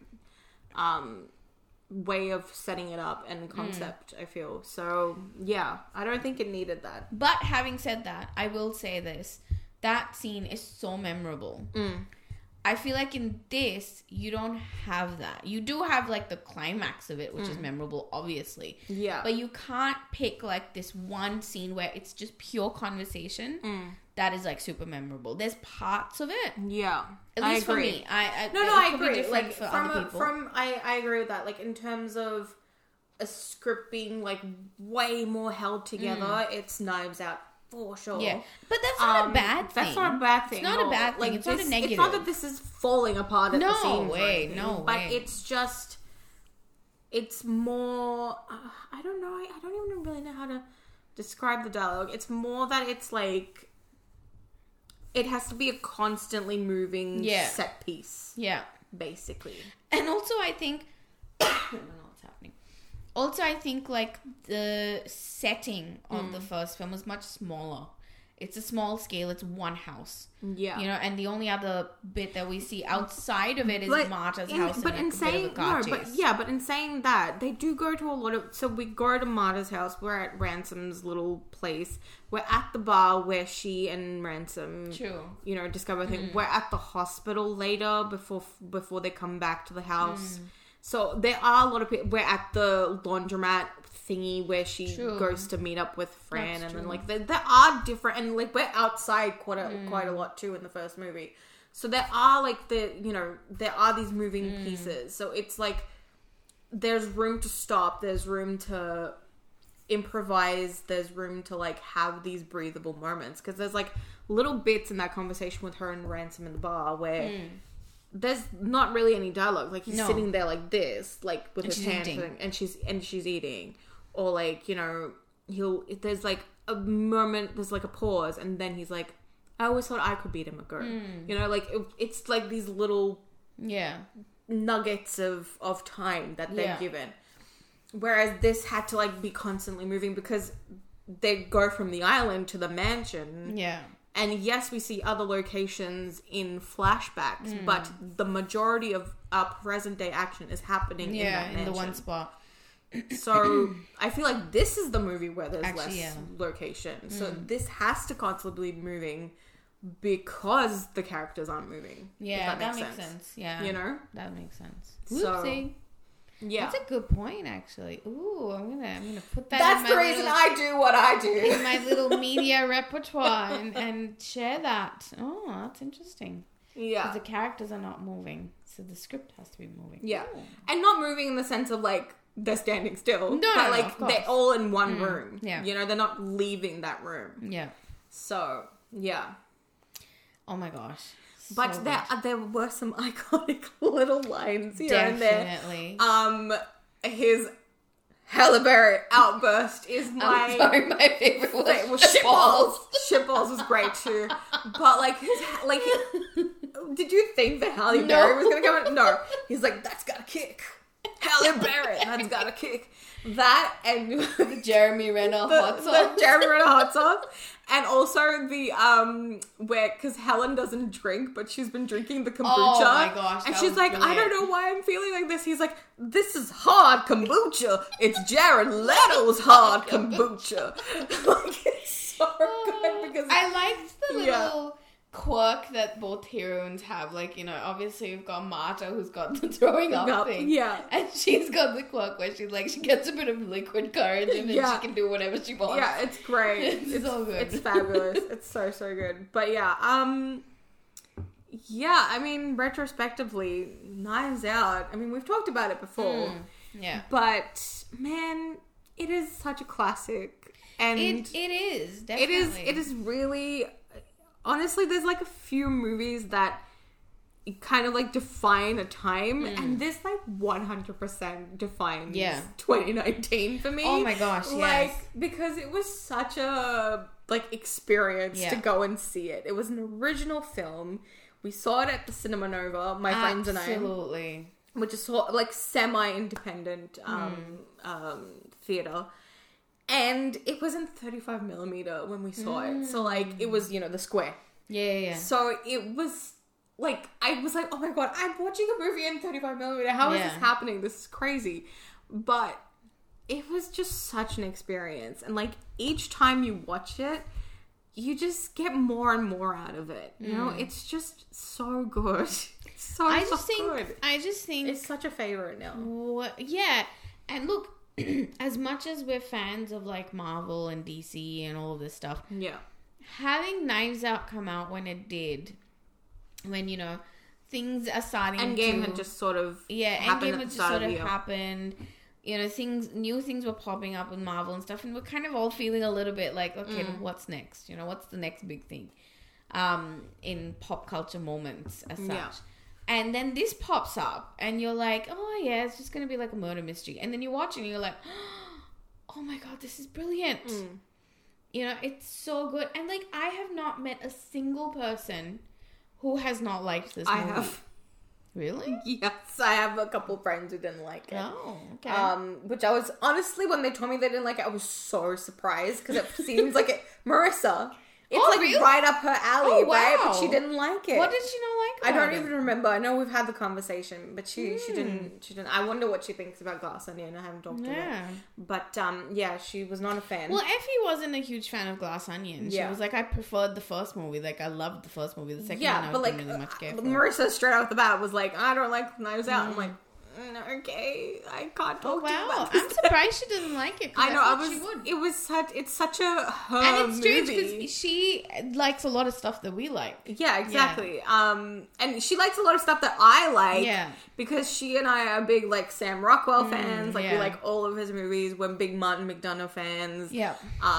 way of setting it up and concept, I feel. So yeah, I don't think it needed that. But having said that, I will say this: that scene is so memorable. I feel like in this, you don't have that. You do have like the climax of it, which is memorable, obviously. Yeah. But you can't pick like this one scene where it's just pure conversation that is like super memorable. There's parts of it. Yeah. At least for me. I agree. Like for other people. I agree with that. Like in terms of a script being like way more held together, it's Knives Out. For sure. Yeah. But that's not a bad thing. That's not a bad thing. It's not a bad thing. Like, it's not a negative. It's not that this is falling apart at the seams. No way. But it's just... It's more... I don't know. I don't even really know how to describe the dialogue. It's more that it's like... It has to be a constantly moving set piece. Yeah. Basically. And also I think... I don't know what's happening. Also, I think, like, the setting of the first film was much smaller. It's a small scale. It's one house. Yeah. You know, and the only other bit that we see outside of it is Marta's house and a bit of a but in saying that, they do go to a lot of... So we go to Marta's house. We're at Ransom's little place. We're at the bar where she and Ransom, you know, discover things. We're at the hospital later before they come back to the house. So there are a lot of people. We're at the laundromat thingy where she goes to meet up with Fran. That's and then like there are different, and like we're outside quite a lot too in the first movie. So there are like there are these moving pieces. So it's like there's room to stop. There's room to improvise. There's room to like have these breathable moments, because there's like little bits in that conversation with her and Ransom in the bar where. There's not really any dialogue. Like he's sitting there like this, like with his hand, and she's eating, or like, you know, there's like a moment, there's like a pause, and then he's like, I always thought I could beat him a girl. You know, like it's like these little nuggets of time that they're given. Whereas this had to like be constantly moving because they go from the island to the mansion. Yeah. And yes, we see other locations in flashbacks, but the majority of our present day action is happening in that mansion. In the one spot. So I feel like this is the movie where there's less location. So this has to constantly be moving because the characters aren't moving. Yeah, that makes sense. Yeah. You know? That makes sense. Whoopsie. Yeah. That's a good point, actually. Ooh, I'm gonna put that. That's the reason I do what I do. In my little media repertoire and share that. Oh, that's interesting. Yeah. Because the characters are not moving, so the script has to be moving. Yeah. Ooh. And not moving in the sense of like they're standing still. No, but no, like of course. they're all in one room. Yeah. You know, they're not leaving that room. Yeah. So, yeah. Oh my gosh. But So there were some iconic little lines here Definitely. and there. His Halle Berry outburst is my favorite was well, shitballs. Shitballs was great too. But like did you think that Halle Berry was gonna come in? No. He's like, that's got a kick. Halle Berry, that's got a kick. That and the Jeremy Renner hot sauce. The Jeremy Renner hot sauce. And also the because Helen doesn't drink, but she's been drinking the kombucha. Oh my gosh. And she's like, I don't know why I'm feeling like this. He's like, this is hard kombucha. It's Jared Leto's hard kombucha. Like, it's so good because I liked the little quirk that both heroines have. Like, you know, obviously you've got Marta who's got the throwing up thing. Yeah. And she's got the quirk where she's like, she gets a bit of liquid courage and then she can do whatever she wants. Yeah, it's great. It's so good. It's fabulous. It's so good. But yeah, I mean, retrospectively, Knives Out, I mean, we've talked about it before. Yeah. But man, it is such a classic. And it is, definitely. It is really, honestly, there's like a few movies that kind of like define a time, and this like 100% defines 2019 for me. Oh my gosh, like, yes. because it was such a like experience to go and see it. It was an original film. We saw it at the Cinema Nova, my friends and I. Absolutely. Which is sort of like semi-independent theater. And it was in 35mm when we saw it. So like it was, you know, the square. Yeah. So it was like, I was like, oh my God, I'm watching a movie in 35mm. How is this happening? This is crazy. But it was just such an experience. And like each time you watch it, you just get more and more out of it. You know, it's just so good. I just think it's such a favorite now. Yeah. And look, as much as we're fans of like Marvel and DC and all of this stuff, having Knives Out come out when it did, when, you know, things are starting Endgame had just sort of Endgame had just sort of happened. You know, new things were popping up with Marvel and stuff, and we're kind of all feeling a little bit like, okay, what's next? You know, what's the next big thing in pop culture moments as such? And then this pops up, and you're like, oh yeah, it's just going to be like a murder mystery. And then you watch it, and you're like, oh my God, this is brilliant. You know, it's so good. And like, I have not met a single person who has not liked this movie. I have. Really? Yes, I have a couple friends who didn't like it. Oh, okay. Which I was, honestly, when they told me they didn't like it, I was so surprised, because it seems like it, Marissa, it's really? Right up her alley, right? But she didn't like it. What did she not like about I don't even remember. I know we've had the conversation, but she didn't. I wonder what she thinks about Glass Onion. I haven't talked to her. But she was not a fan. Well, Effie wasn't a huge fan of Glass Onion. She was like, I preferred the first movie. Like, I loved the first movie. The second one, I didn't really much care for. Marissa straight out the bat was like, I don't like Knives Out. I'm like, okay, I can't talk to you about this. I'm surprised she didn't like it. I know, she would. It's such a her and it's strange because she likes a lot of stuff that we like. Yeah, exactly. And she likes a lot of stuff that I like. Yeah, because she and I are big like Sam Rockwell fans. Like we like all of his movies. We're big Martin McDonagh fans. Yeah.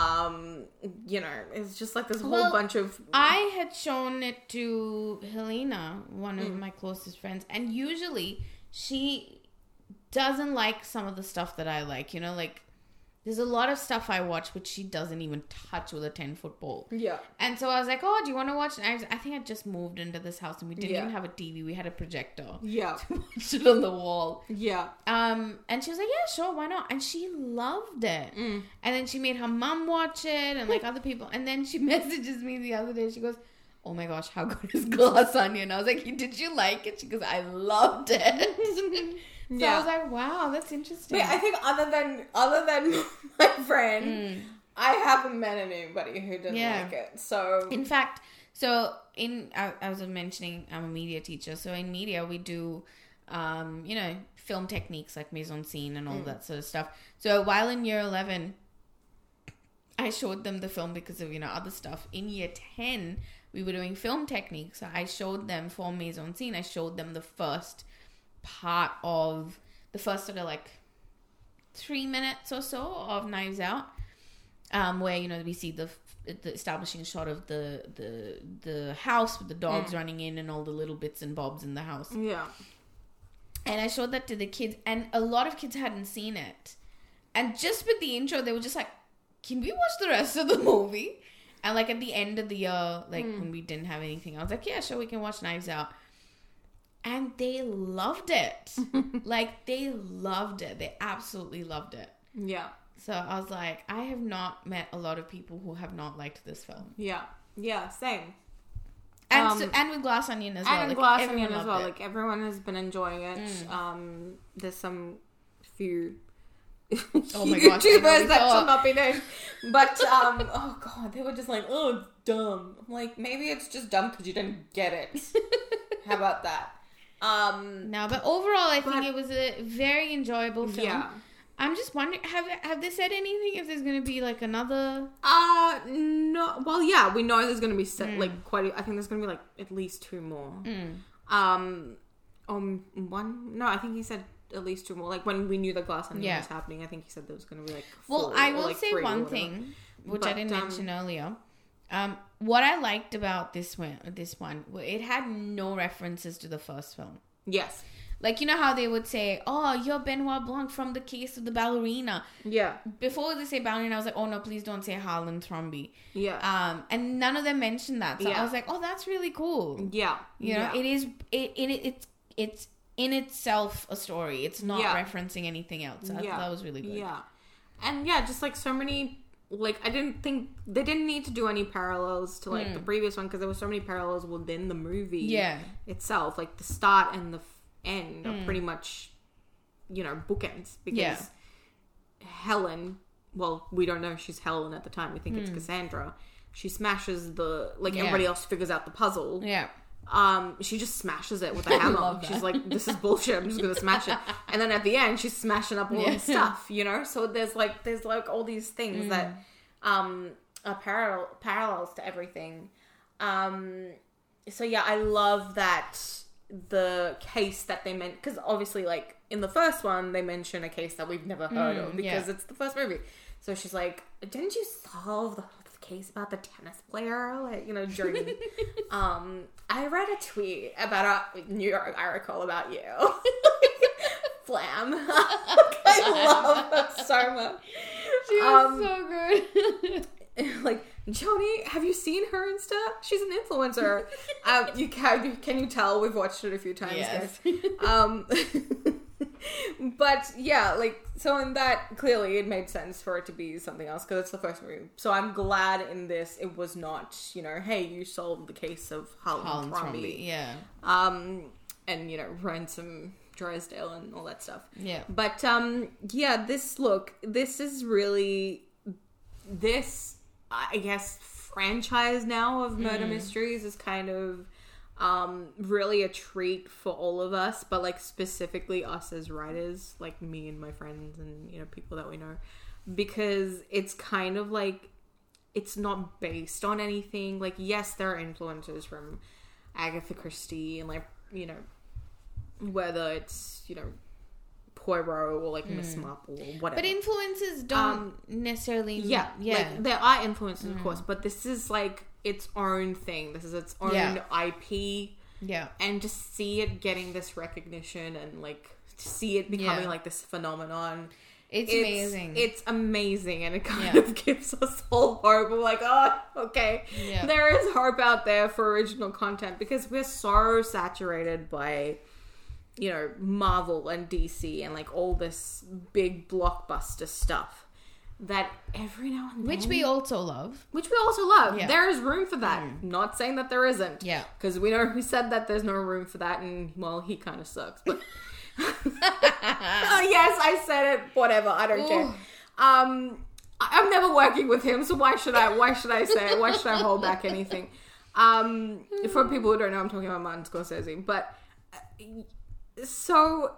You know, it's just like this whole bunch of. I had shown it to Helena, one of my closest friends, and usually she doesn't like some of the stuff that I like, you know, like there's a lot of stuff I watch which she doesn't even touch with a 10-foot pole. Yeah. And so I was like, oh, do you want to watch? And I think I just moved into this house and we didn't even have a TV. We had a projector. Yeah. To watch it on the wall. Yeah. And she was like, yeah, sure, why not? And she loved it. And then she made her mum watch it and like other people. And then she messages me the other day. She goes, oh my gosh, how good is Glass Onion? I was like, did you like it? She goes, I loved it. So I was like, wow, that's interesting. But I think other than my friend, I haven't met anybody who didn't like it. So in fact, I was mentioning I'm a media teacher. So in media we do film techniques like mise en scene and all that sort of stuff. So while in year 11, I showed them the film because of, other stuff. In year 10, we were doing film techniques. So I showed them for mise en scene. I showed them the first part of the first sort of like 3 minutes or so of Knives Out, where, we see the establishing shot of the house with the dogs running in and all the little bits and bobs in the house. Yeah. And I showed that to the kids, and a lot of kids hadn't seen it. And just with the intro, they were just like, can we watch the rest of the movie? And like at the end of the year, like when we didn't have anything, I was like, yeah, sure, we can watch Knives Out. And they loved it. Like, they loved it. They absolutely loved it. Yeah. So I was like, I have not met a lot of people who have not liked this film. Yeah. Yeah, same. And with Glass Onion as well. And like, Glass Onion as well. Like, everyone has been enjoying it. There's some few oh my gosh, YouTubers that shall not be named. But, oh God, they were just like, oh, it's dumb. I'm like, maybe it's just dumb because you didn't get it. How about that? No, but overall, I think it was a very enjoyable film. Yeah. I'm just wondering, have they said anything if there's going to be like another? No. Well, yeah, we know there's going to be like quite. I think there's going to be like at least 2 more. One. No, I think he said at least 2 more. Like when we knew the Glass Onion was happening, I think he said there was going to be like 4. Well, I will like say one thing, which I didn't mention earlier. What I liked about this one, it had no references to the first film. Yes. Like, you know how they would say, oh, you're Benoit Blanc from The Case of the Ballerina. Yeah. Before they say ballerina, I was like, oh, no, please don't say Harlan Thrombey. Yeah. And none of them mentioned that. So I was like, oh, that's really cool. Yeah. You know, it's in itself a story. It's not referencing anything else. So I thought that was really good. Yeah. And yeah, just like so many, like, I didn't think, they didn't need to do any parallels to like the previous one because there were so many parallels within the movie itself. Like the start and the end are pretty much, bookends because Helen, well, we don't know she's Helen at the time. We think it's Cassandra. She smashes everybody else figures out the puzzle. Yeah. She just smashes it with a hammer. She's like, this is bullshit. I'm just going to smash it. And then at the end, she's smashing up all this stuff, So there's all these things that, are parallels to everything. So yeah, I love that the case that they meant, because obviously like in the first one they mention a case that we've never heard of because it's the first movie. So she's like, didn't you solve the case about the tennis player, like, during I read a tweet about a New York article about you. Flam. I love her so much. She was so good. Like, Joni, have you seen her Insta? She's an influencer. Can you tell we've watched it a few times, guys? But yeah, like, so in that, clearly it made sense for it to be something else because it's the first movie. So I'm glad in this it was not, hey, you solved the case of Harlan Thrombey. Yeah. And, Ransom Drysdale and all that stuff. Yeah. But, this is really, I guess, franchise now of murder mysteries is kind of really a treat for all of us, but like specifically us as writers, like me and my friends and people that we know, because it's kind of like it's not based on anything. Like, yes, there are influences from Agatha Christie and like whether it's Poirot or like Miss Marple or whatever, but influences don't necessarily like there are influences of course, but this is like its own thing. This is its own IP. Yeah. And to see it getting this recognition and like to see it becoming like this phenomenon. It's amazing. It's amazing, and it kind of gives us all hope. We're like, oh, okay. Yeah. There is hope out there for original content because we're so saturated by, Marvel and DC and like all this big blockbuster stuff. That every now and then... Which we also love. Yeah. There is room for that. Not saying that there isn't. Yeah. Because we know who said that there's no room for that, and, well, he kind of sucks. But oh, yes, I said it. Whatever. I don't care. I'm never working with him, so why should I say it? Why should I hold back anything? For people who don't know, I'm talking about Martin Scorsese. But so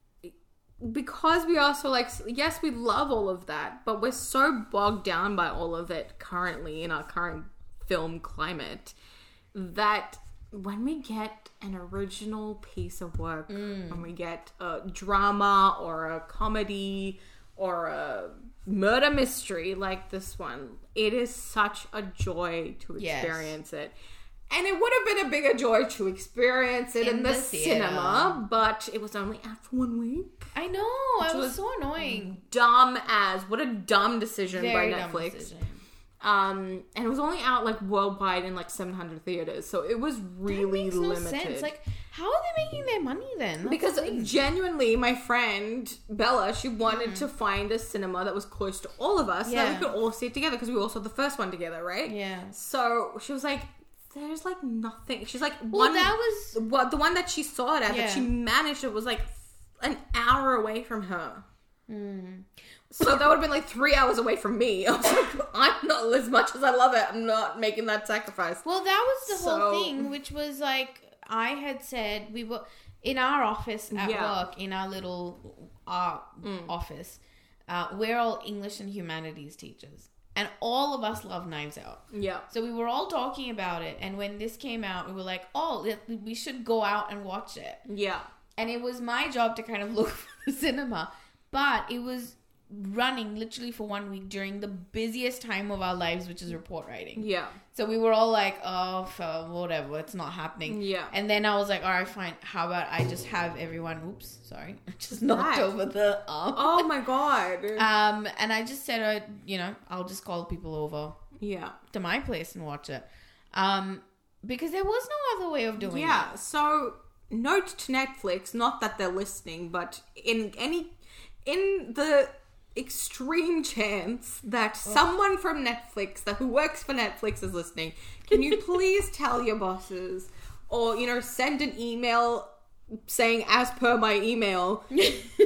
because we are so like, yes, we love all of that, but we're so bogged down by all of it currently in our current film climate that when we get an original piece of work, when we get a drama or a comedy or a murder mystery like this one, it is such a joy to experience it. And it would have been a bigger joy to experience it in the cinema, but it was only out for 1 week. I know, it was so annoying. What a dumb decision by Netflix. And it was only out like worldwide in like 700 theaters, so it was really limited. No sense. Like, how are they making their money then? That's because genuinely, my friend Bella, she wanted to find a cinema that was close to all of us, so that we could all see it together, because we all saw the first one together, right? Yeah. So she was like, there's like nothing. She's like, the one that she saw it at, that she managed, it was like an hour away from her. So that would have been like 3 hours away from me. I was like, I'm not, as much as I love it, I'm not making that sacrifice. Well, that was the whole thing, which was like, I had said, we were in our office at work, in our little office, we're all English and humanities teachers. And all of us love Knives Out. Yeah. So we were all talking about it. And when this came out, we were like, oh, we should go out and watch it. Yeah. And it was my job to kind of look for the cinema. But it was running literally for 1 week during the busiest time of our lives, which is report writing. Yeah. So we were all like, oh, whatever, it's not happening. Yeah. And then I was like, all right, fine. How about I just have everyone, oops, sorry. I just knocked over the arm. Oh my God. And I just said, I'll just call people over to my place and watch it. Because there was no other way of doing it. Yeah. So note to Netflix, not that they're listening, but in the extreme chance that someone from Netflix who works for Netflix is listening, can you please tell your bosses, or send an email saying, as per my email, put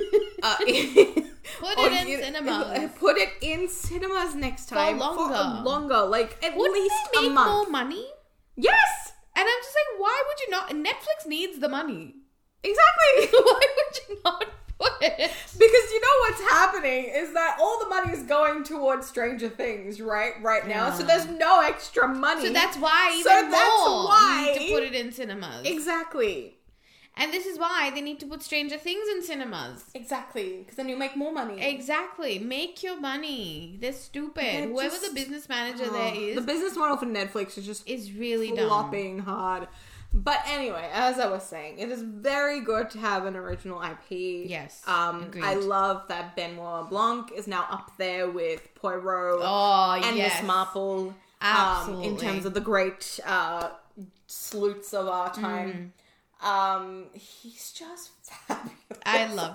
it in cinemas. Put it in cinemas next time for longer, like at Wouldn't least they make a month. more money? Yes. And I'm just like, why would you not? Netflix needs the money. Exactly. Why would you not? Because you know what's happening is that all the money is going towards Stranger Things right now. So there's no extra money. So that's why even more you need to put it in cinemas. Exactly. And this is why they need to put Stranger Things in cinemas. Exactly. Because then you make more money. Exactly. Make your money. They're stupid. Whoever the business manager there is. The business model for Netflix is really flopping hard. But anyway, as I was saying, it is very good to have an original IP. Yes. Agreed. I love that Benoit Blanc is now up there with Poirot and Miss Marple. Absolutely. In terms of the great sleuths of our time. He's just fabulous. I love him.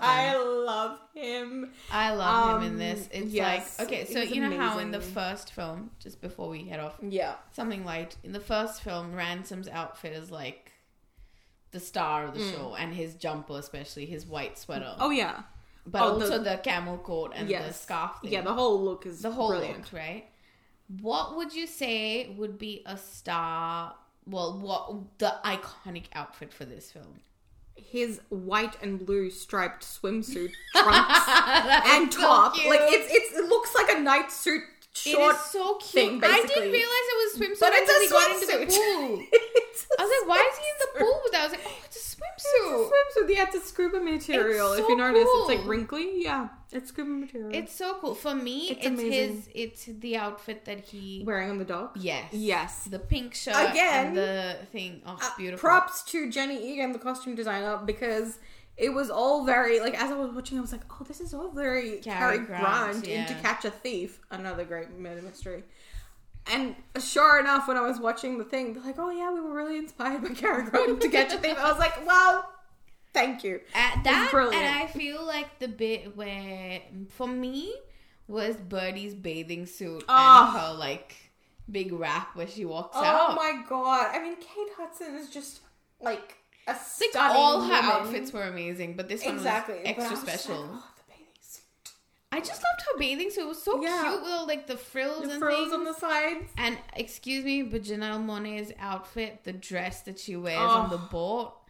I love him in this. It's like, okay, so you know amazing. How in the first film, just before we head off, something light, in the first film, Ransom's outfit is like the star of the show, and his jumper, especially his white sweater. Oh yeah. But also the camel coat and the scarf thing. Yeah, the whole look is brilliant. Look, right? What would you say would be a star? Well, what the iconic outfit for this film? His white and blue striped swimsuit trunks and top. So like it looks like a night suit short. It is so cute. Thing, basically. I didn't realize it was swimsuit until he got into the pool. I was like, why is he in the pool with that? I was like, oh, it's a swimsuit. It's a swimsuit. Yeah, it's a scuba material. It's so if you notice, cool. It's like wrinkly. Yeah, it's scuba material. It's so cool. For me, it's the outfit that he wearing on the dock. Yes. The pink shirt again. And the thing. Oh, beautiful. Props to Jenny Egan, the costume designer, because it was all very, like, as I was watching, I was like, oh, this is all very Cary Grant in To Catch a Thief, another great murder mystery. And sure enough, when I was watching the thing, they're like, oh yeah, we were really inspired by Cary Grant To Catch a Thief. I was like, well, thank you. That, brilliant. And I feel like the bit where, for me, was Birdie's bathing suit and her, like, big wrap where she walks out. Oh my God. I mean, Kate Hudson is just, like, a stunning all her woman. Outfits were amazing, but this one was extra special. Like, oh, the bathing suit. I just loved her bathing suit. It was so cute with all like the frills and things on the sides. And excuse me, but Janelle Monáe's outfit, the dress that she wears on the boat.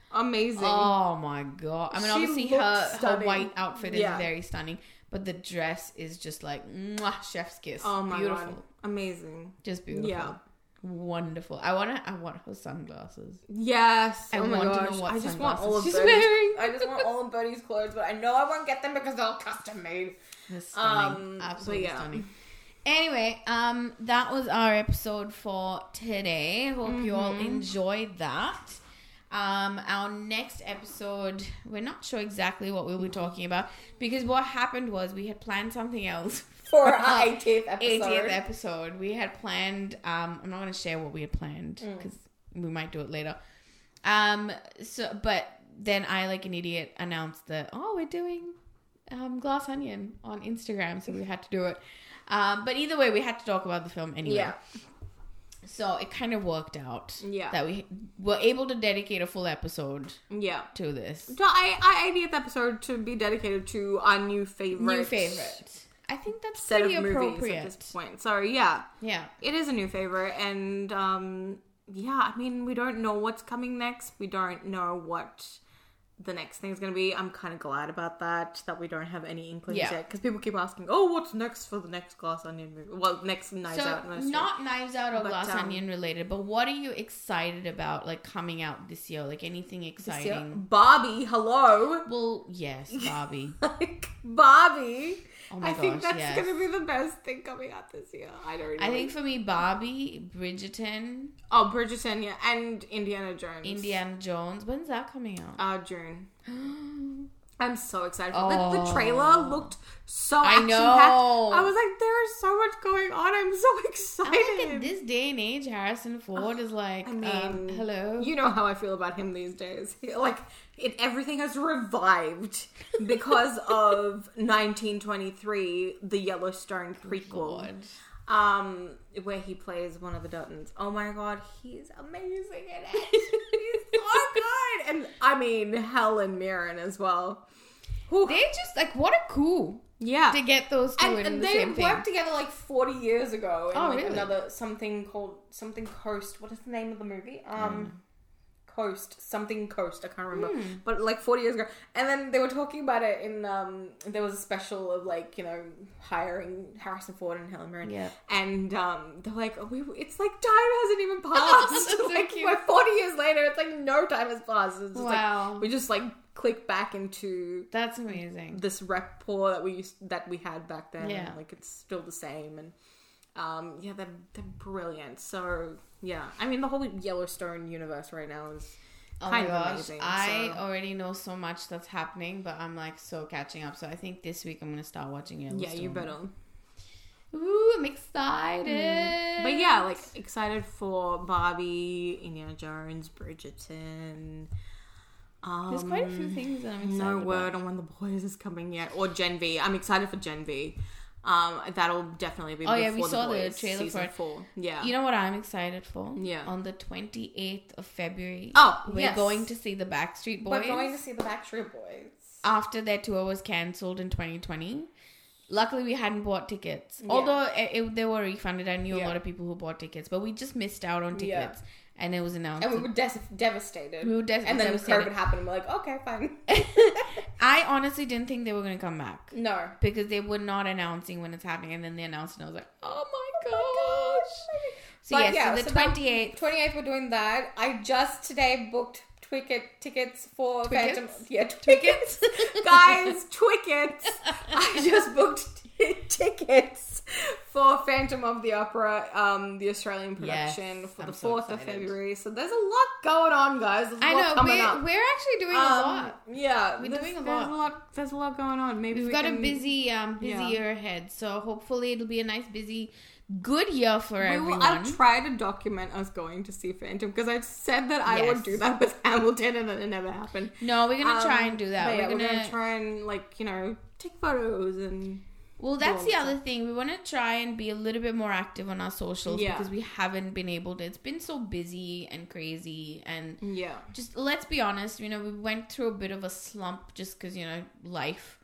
Amazing. Oh my god. I mean, obviously her white outfit is very stunning, but the dress is just like chef's kiss. Oh my beautiful. God. Amazing. Just beautiful. Yeah. Wonderful. I want her sunglasses. Yes. I want to know what I just want all of she's wearing. I just want all of Birdie's clothes, but I know I won't get them because they're custom made. They're stunning. Absolutely stunning. Anyway, that was our episode for today. Hope you all enjoyed that. Our next episode, we're not sure exactly what we'll be talking about because what happened was we had planned something else for our 80th episode. 80th episode. We had planned, I'm not going to share what we had planned because we might do it later. But then I, like an idiot, announced that, we're doing Glass Onion on Instagram, so we had to do it. But either way, we had to talk about the film anyway. Yeah. So it kind of worked out that we were able to dedicate a full episode to this. So our 80th episode to be dedicated to our new favorite. I think that's set pretty of appropriate movies at this point. So yeah, it is a new favorite, and I mean, we don't know what's coming next. We don't know what the next thing is going to be. I'm kind of glad about that we don't have any inklings yet, because people keep asking, what's next for the next Glass Onion movie? Well, next Knives Out. Not Knives Out or Glass Onion related, but what are you excited about, like, coming out this year? Like, anything exciting? Barbie, hello. Well, yes, Barbie. Like, Barbie. Oh my gosh, think that's going to be the best thing coming out this year. I don't know. I think for me, Barbie, Bridgerton. Oh, Bridgerton, yeah. And Indiana Jones. When's that coming out? June. I'm so excited for it. The trailer looked so action-packed. I was like, there is so much going on. I'm so excited. I think in this day and age, Harrison Ford is like, hello. You know how I feel about him these days. Like, everything has revived because of 1923, the Yellowstone prequel. Where he plays one of the Duttons. Oh my god, he's amazing in it. He's so good. And I mean, Helen Mirren as well. Whew. They just, like, what a coup. Yeah. To get those two in the same thing. They worked together like 40 years ago in really? another something Coast. What is the name of the movie? Coast. I can't remember. But like 40 years ago. And then they were talking about it in there was a special of, like, you know, hiring Harrison Ford and Helen Mirren. Yeah. And they're like, it's like time hasn't even passed. Like, so 40 years later, it's like no time has passed. It's just like we just like click back into that's amazing. This rapport that we had back then. Yeah. And, like, it's still the same, and they're brilliant. So yeah, I mean, the whole Yellowstone universe right now is kind of amazing. I already know so much that's happening, but I'm like so catching up. So I think this week I'm gonna start watching Yellowstone. Yeah, you better. Ooh, I'm excited. But yeah, like, excited for Barbie, Indiana Jones, Bridgerton. There's quite a few things that I'm excited about. No word on when The Boys is coming yet, or Gen V. I'm excited for Gen V. That'll definitely be before we saw The Boys, the trailer for it. 4. Yeah. You know what I'm excited for? Yeah. On the 28th of February. We're going to see the Backstreet Boys. We're going to see the Backstreet Boys. After their tour was cancelled in 2020. Luckily, we hadn't bought tickets. Yeah. Although they were refunded. I knew a lot of people who bought tickets. But we just missed out on tickets. Yeah. And it was announced. And we were devastated. And then devastated. COVID happened and we're like, okay, fine. I honestly didn't think they were going to come back. No. Because they were not announcing when it's happening. And then they announced and I was like, oh my gosh. So the 28th. 28th we're doing that. I just today booked tickets for Phantom. Yeah, Twickets. Guys, Twickets. I just booked tickets for Phantom of the Opera, the Australian production, for the 4th of February. So there's a lot going on, guys. There's a lot coming up. We're actually doing a lot. Yeah, we're doing a lot. There's a lot going on. Maybe we've got a busy year ahead. So hopefully it'll be a nice, busy, good year for everyone. I'll try to document us going to see Phantom, because I said that I would do that with Hamilton, and then it never happened. No, we're gonna try and do that. We're gonna try and, like, you know, take photos and. Well, that's the other thing. We want to try and be a little bit more active on our socials because we haven't been able to. It's been so busy and crazy, and just let's be honest. You know, we went through a bit of a slump just because, you know, life.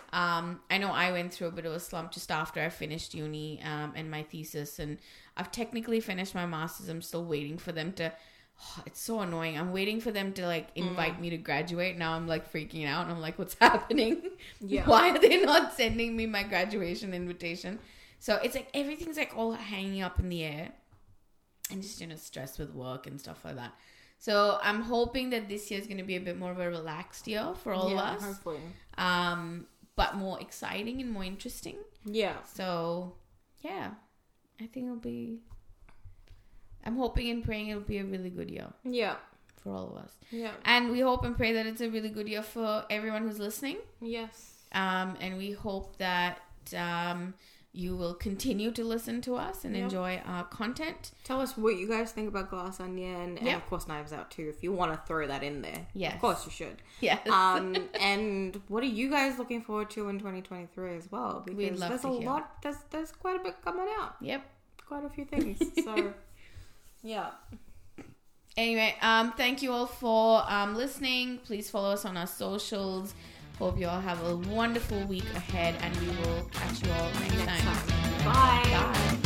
I know I went through a bit of a slump just after I finished uni and my thesis, and I've technically finished my master's. I'm still waiting for them to it's so annoying. I'm waiting for them to like invite me to graduate. Now I'm like freaking out. I'm like, what's happening? Yeah. Why are they not sending me my graduation invitation? So it's like everything's like all hanging up in the air, and just, you know, stressed with work and stuff like that. So I'm hoping that this year is going to be a bit more of a relaxed year for all of us. Hopefully. But more exciting and more interesting. Yeah. So yeah, I think it'll be. I'm hoping and praying it'll be a really good year. Yeah. For all of us. Yeah. And we hope and pray that it's a really good year for everyone who's listening. Yes. And we hope that you will continue to listen to us and enjoy our content. Tell us what you guys think about Glass Onion and of course Knives Out too, if you want to throw that in there. Yes. Of course you should. Yes. And what are you guys looking forward to in 2023 as well? Because we'd love to hear. There's quite a bit coming out. Yep. Quite a few things. So yeah. Anyway, thank you all for listening. Please follow us on our socials. Hope you all have a wonderful week ahead, and we will catch you all next time. Bye. Bye.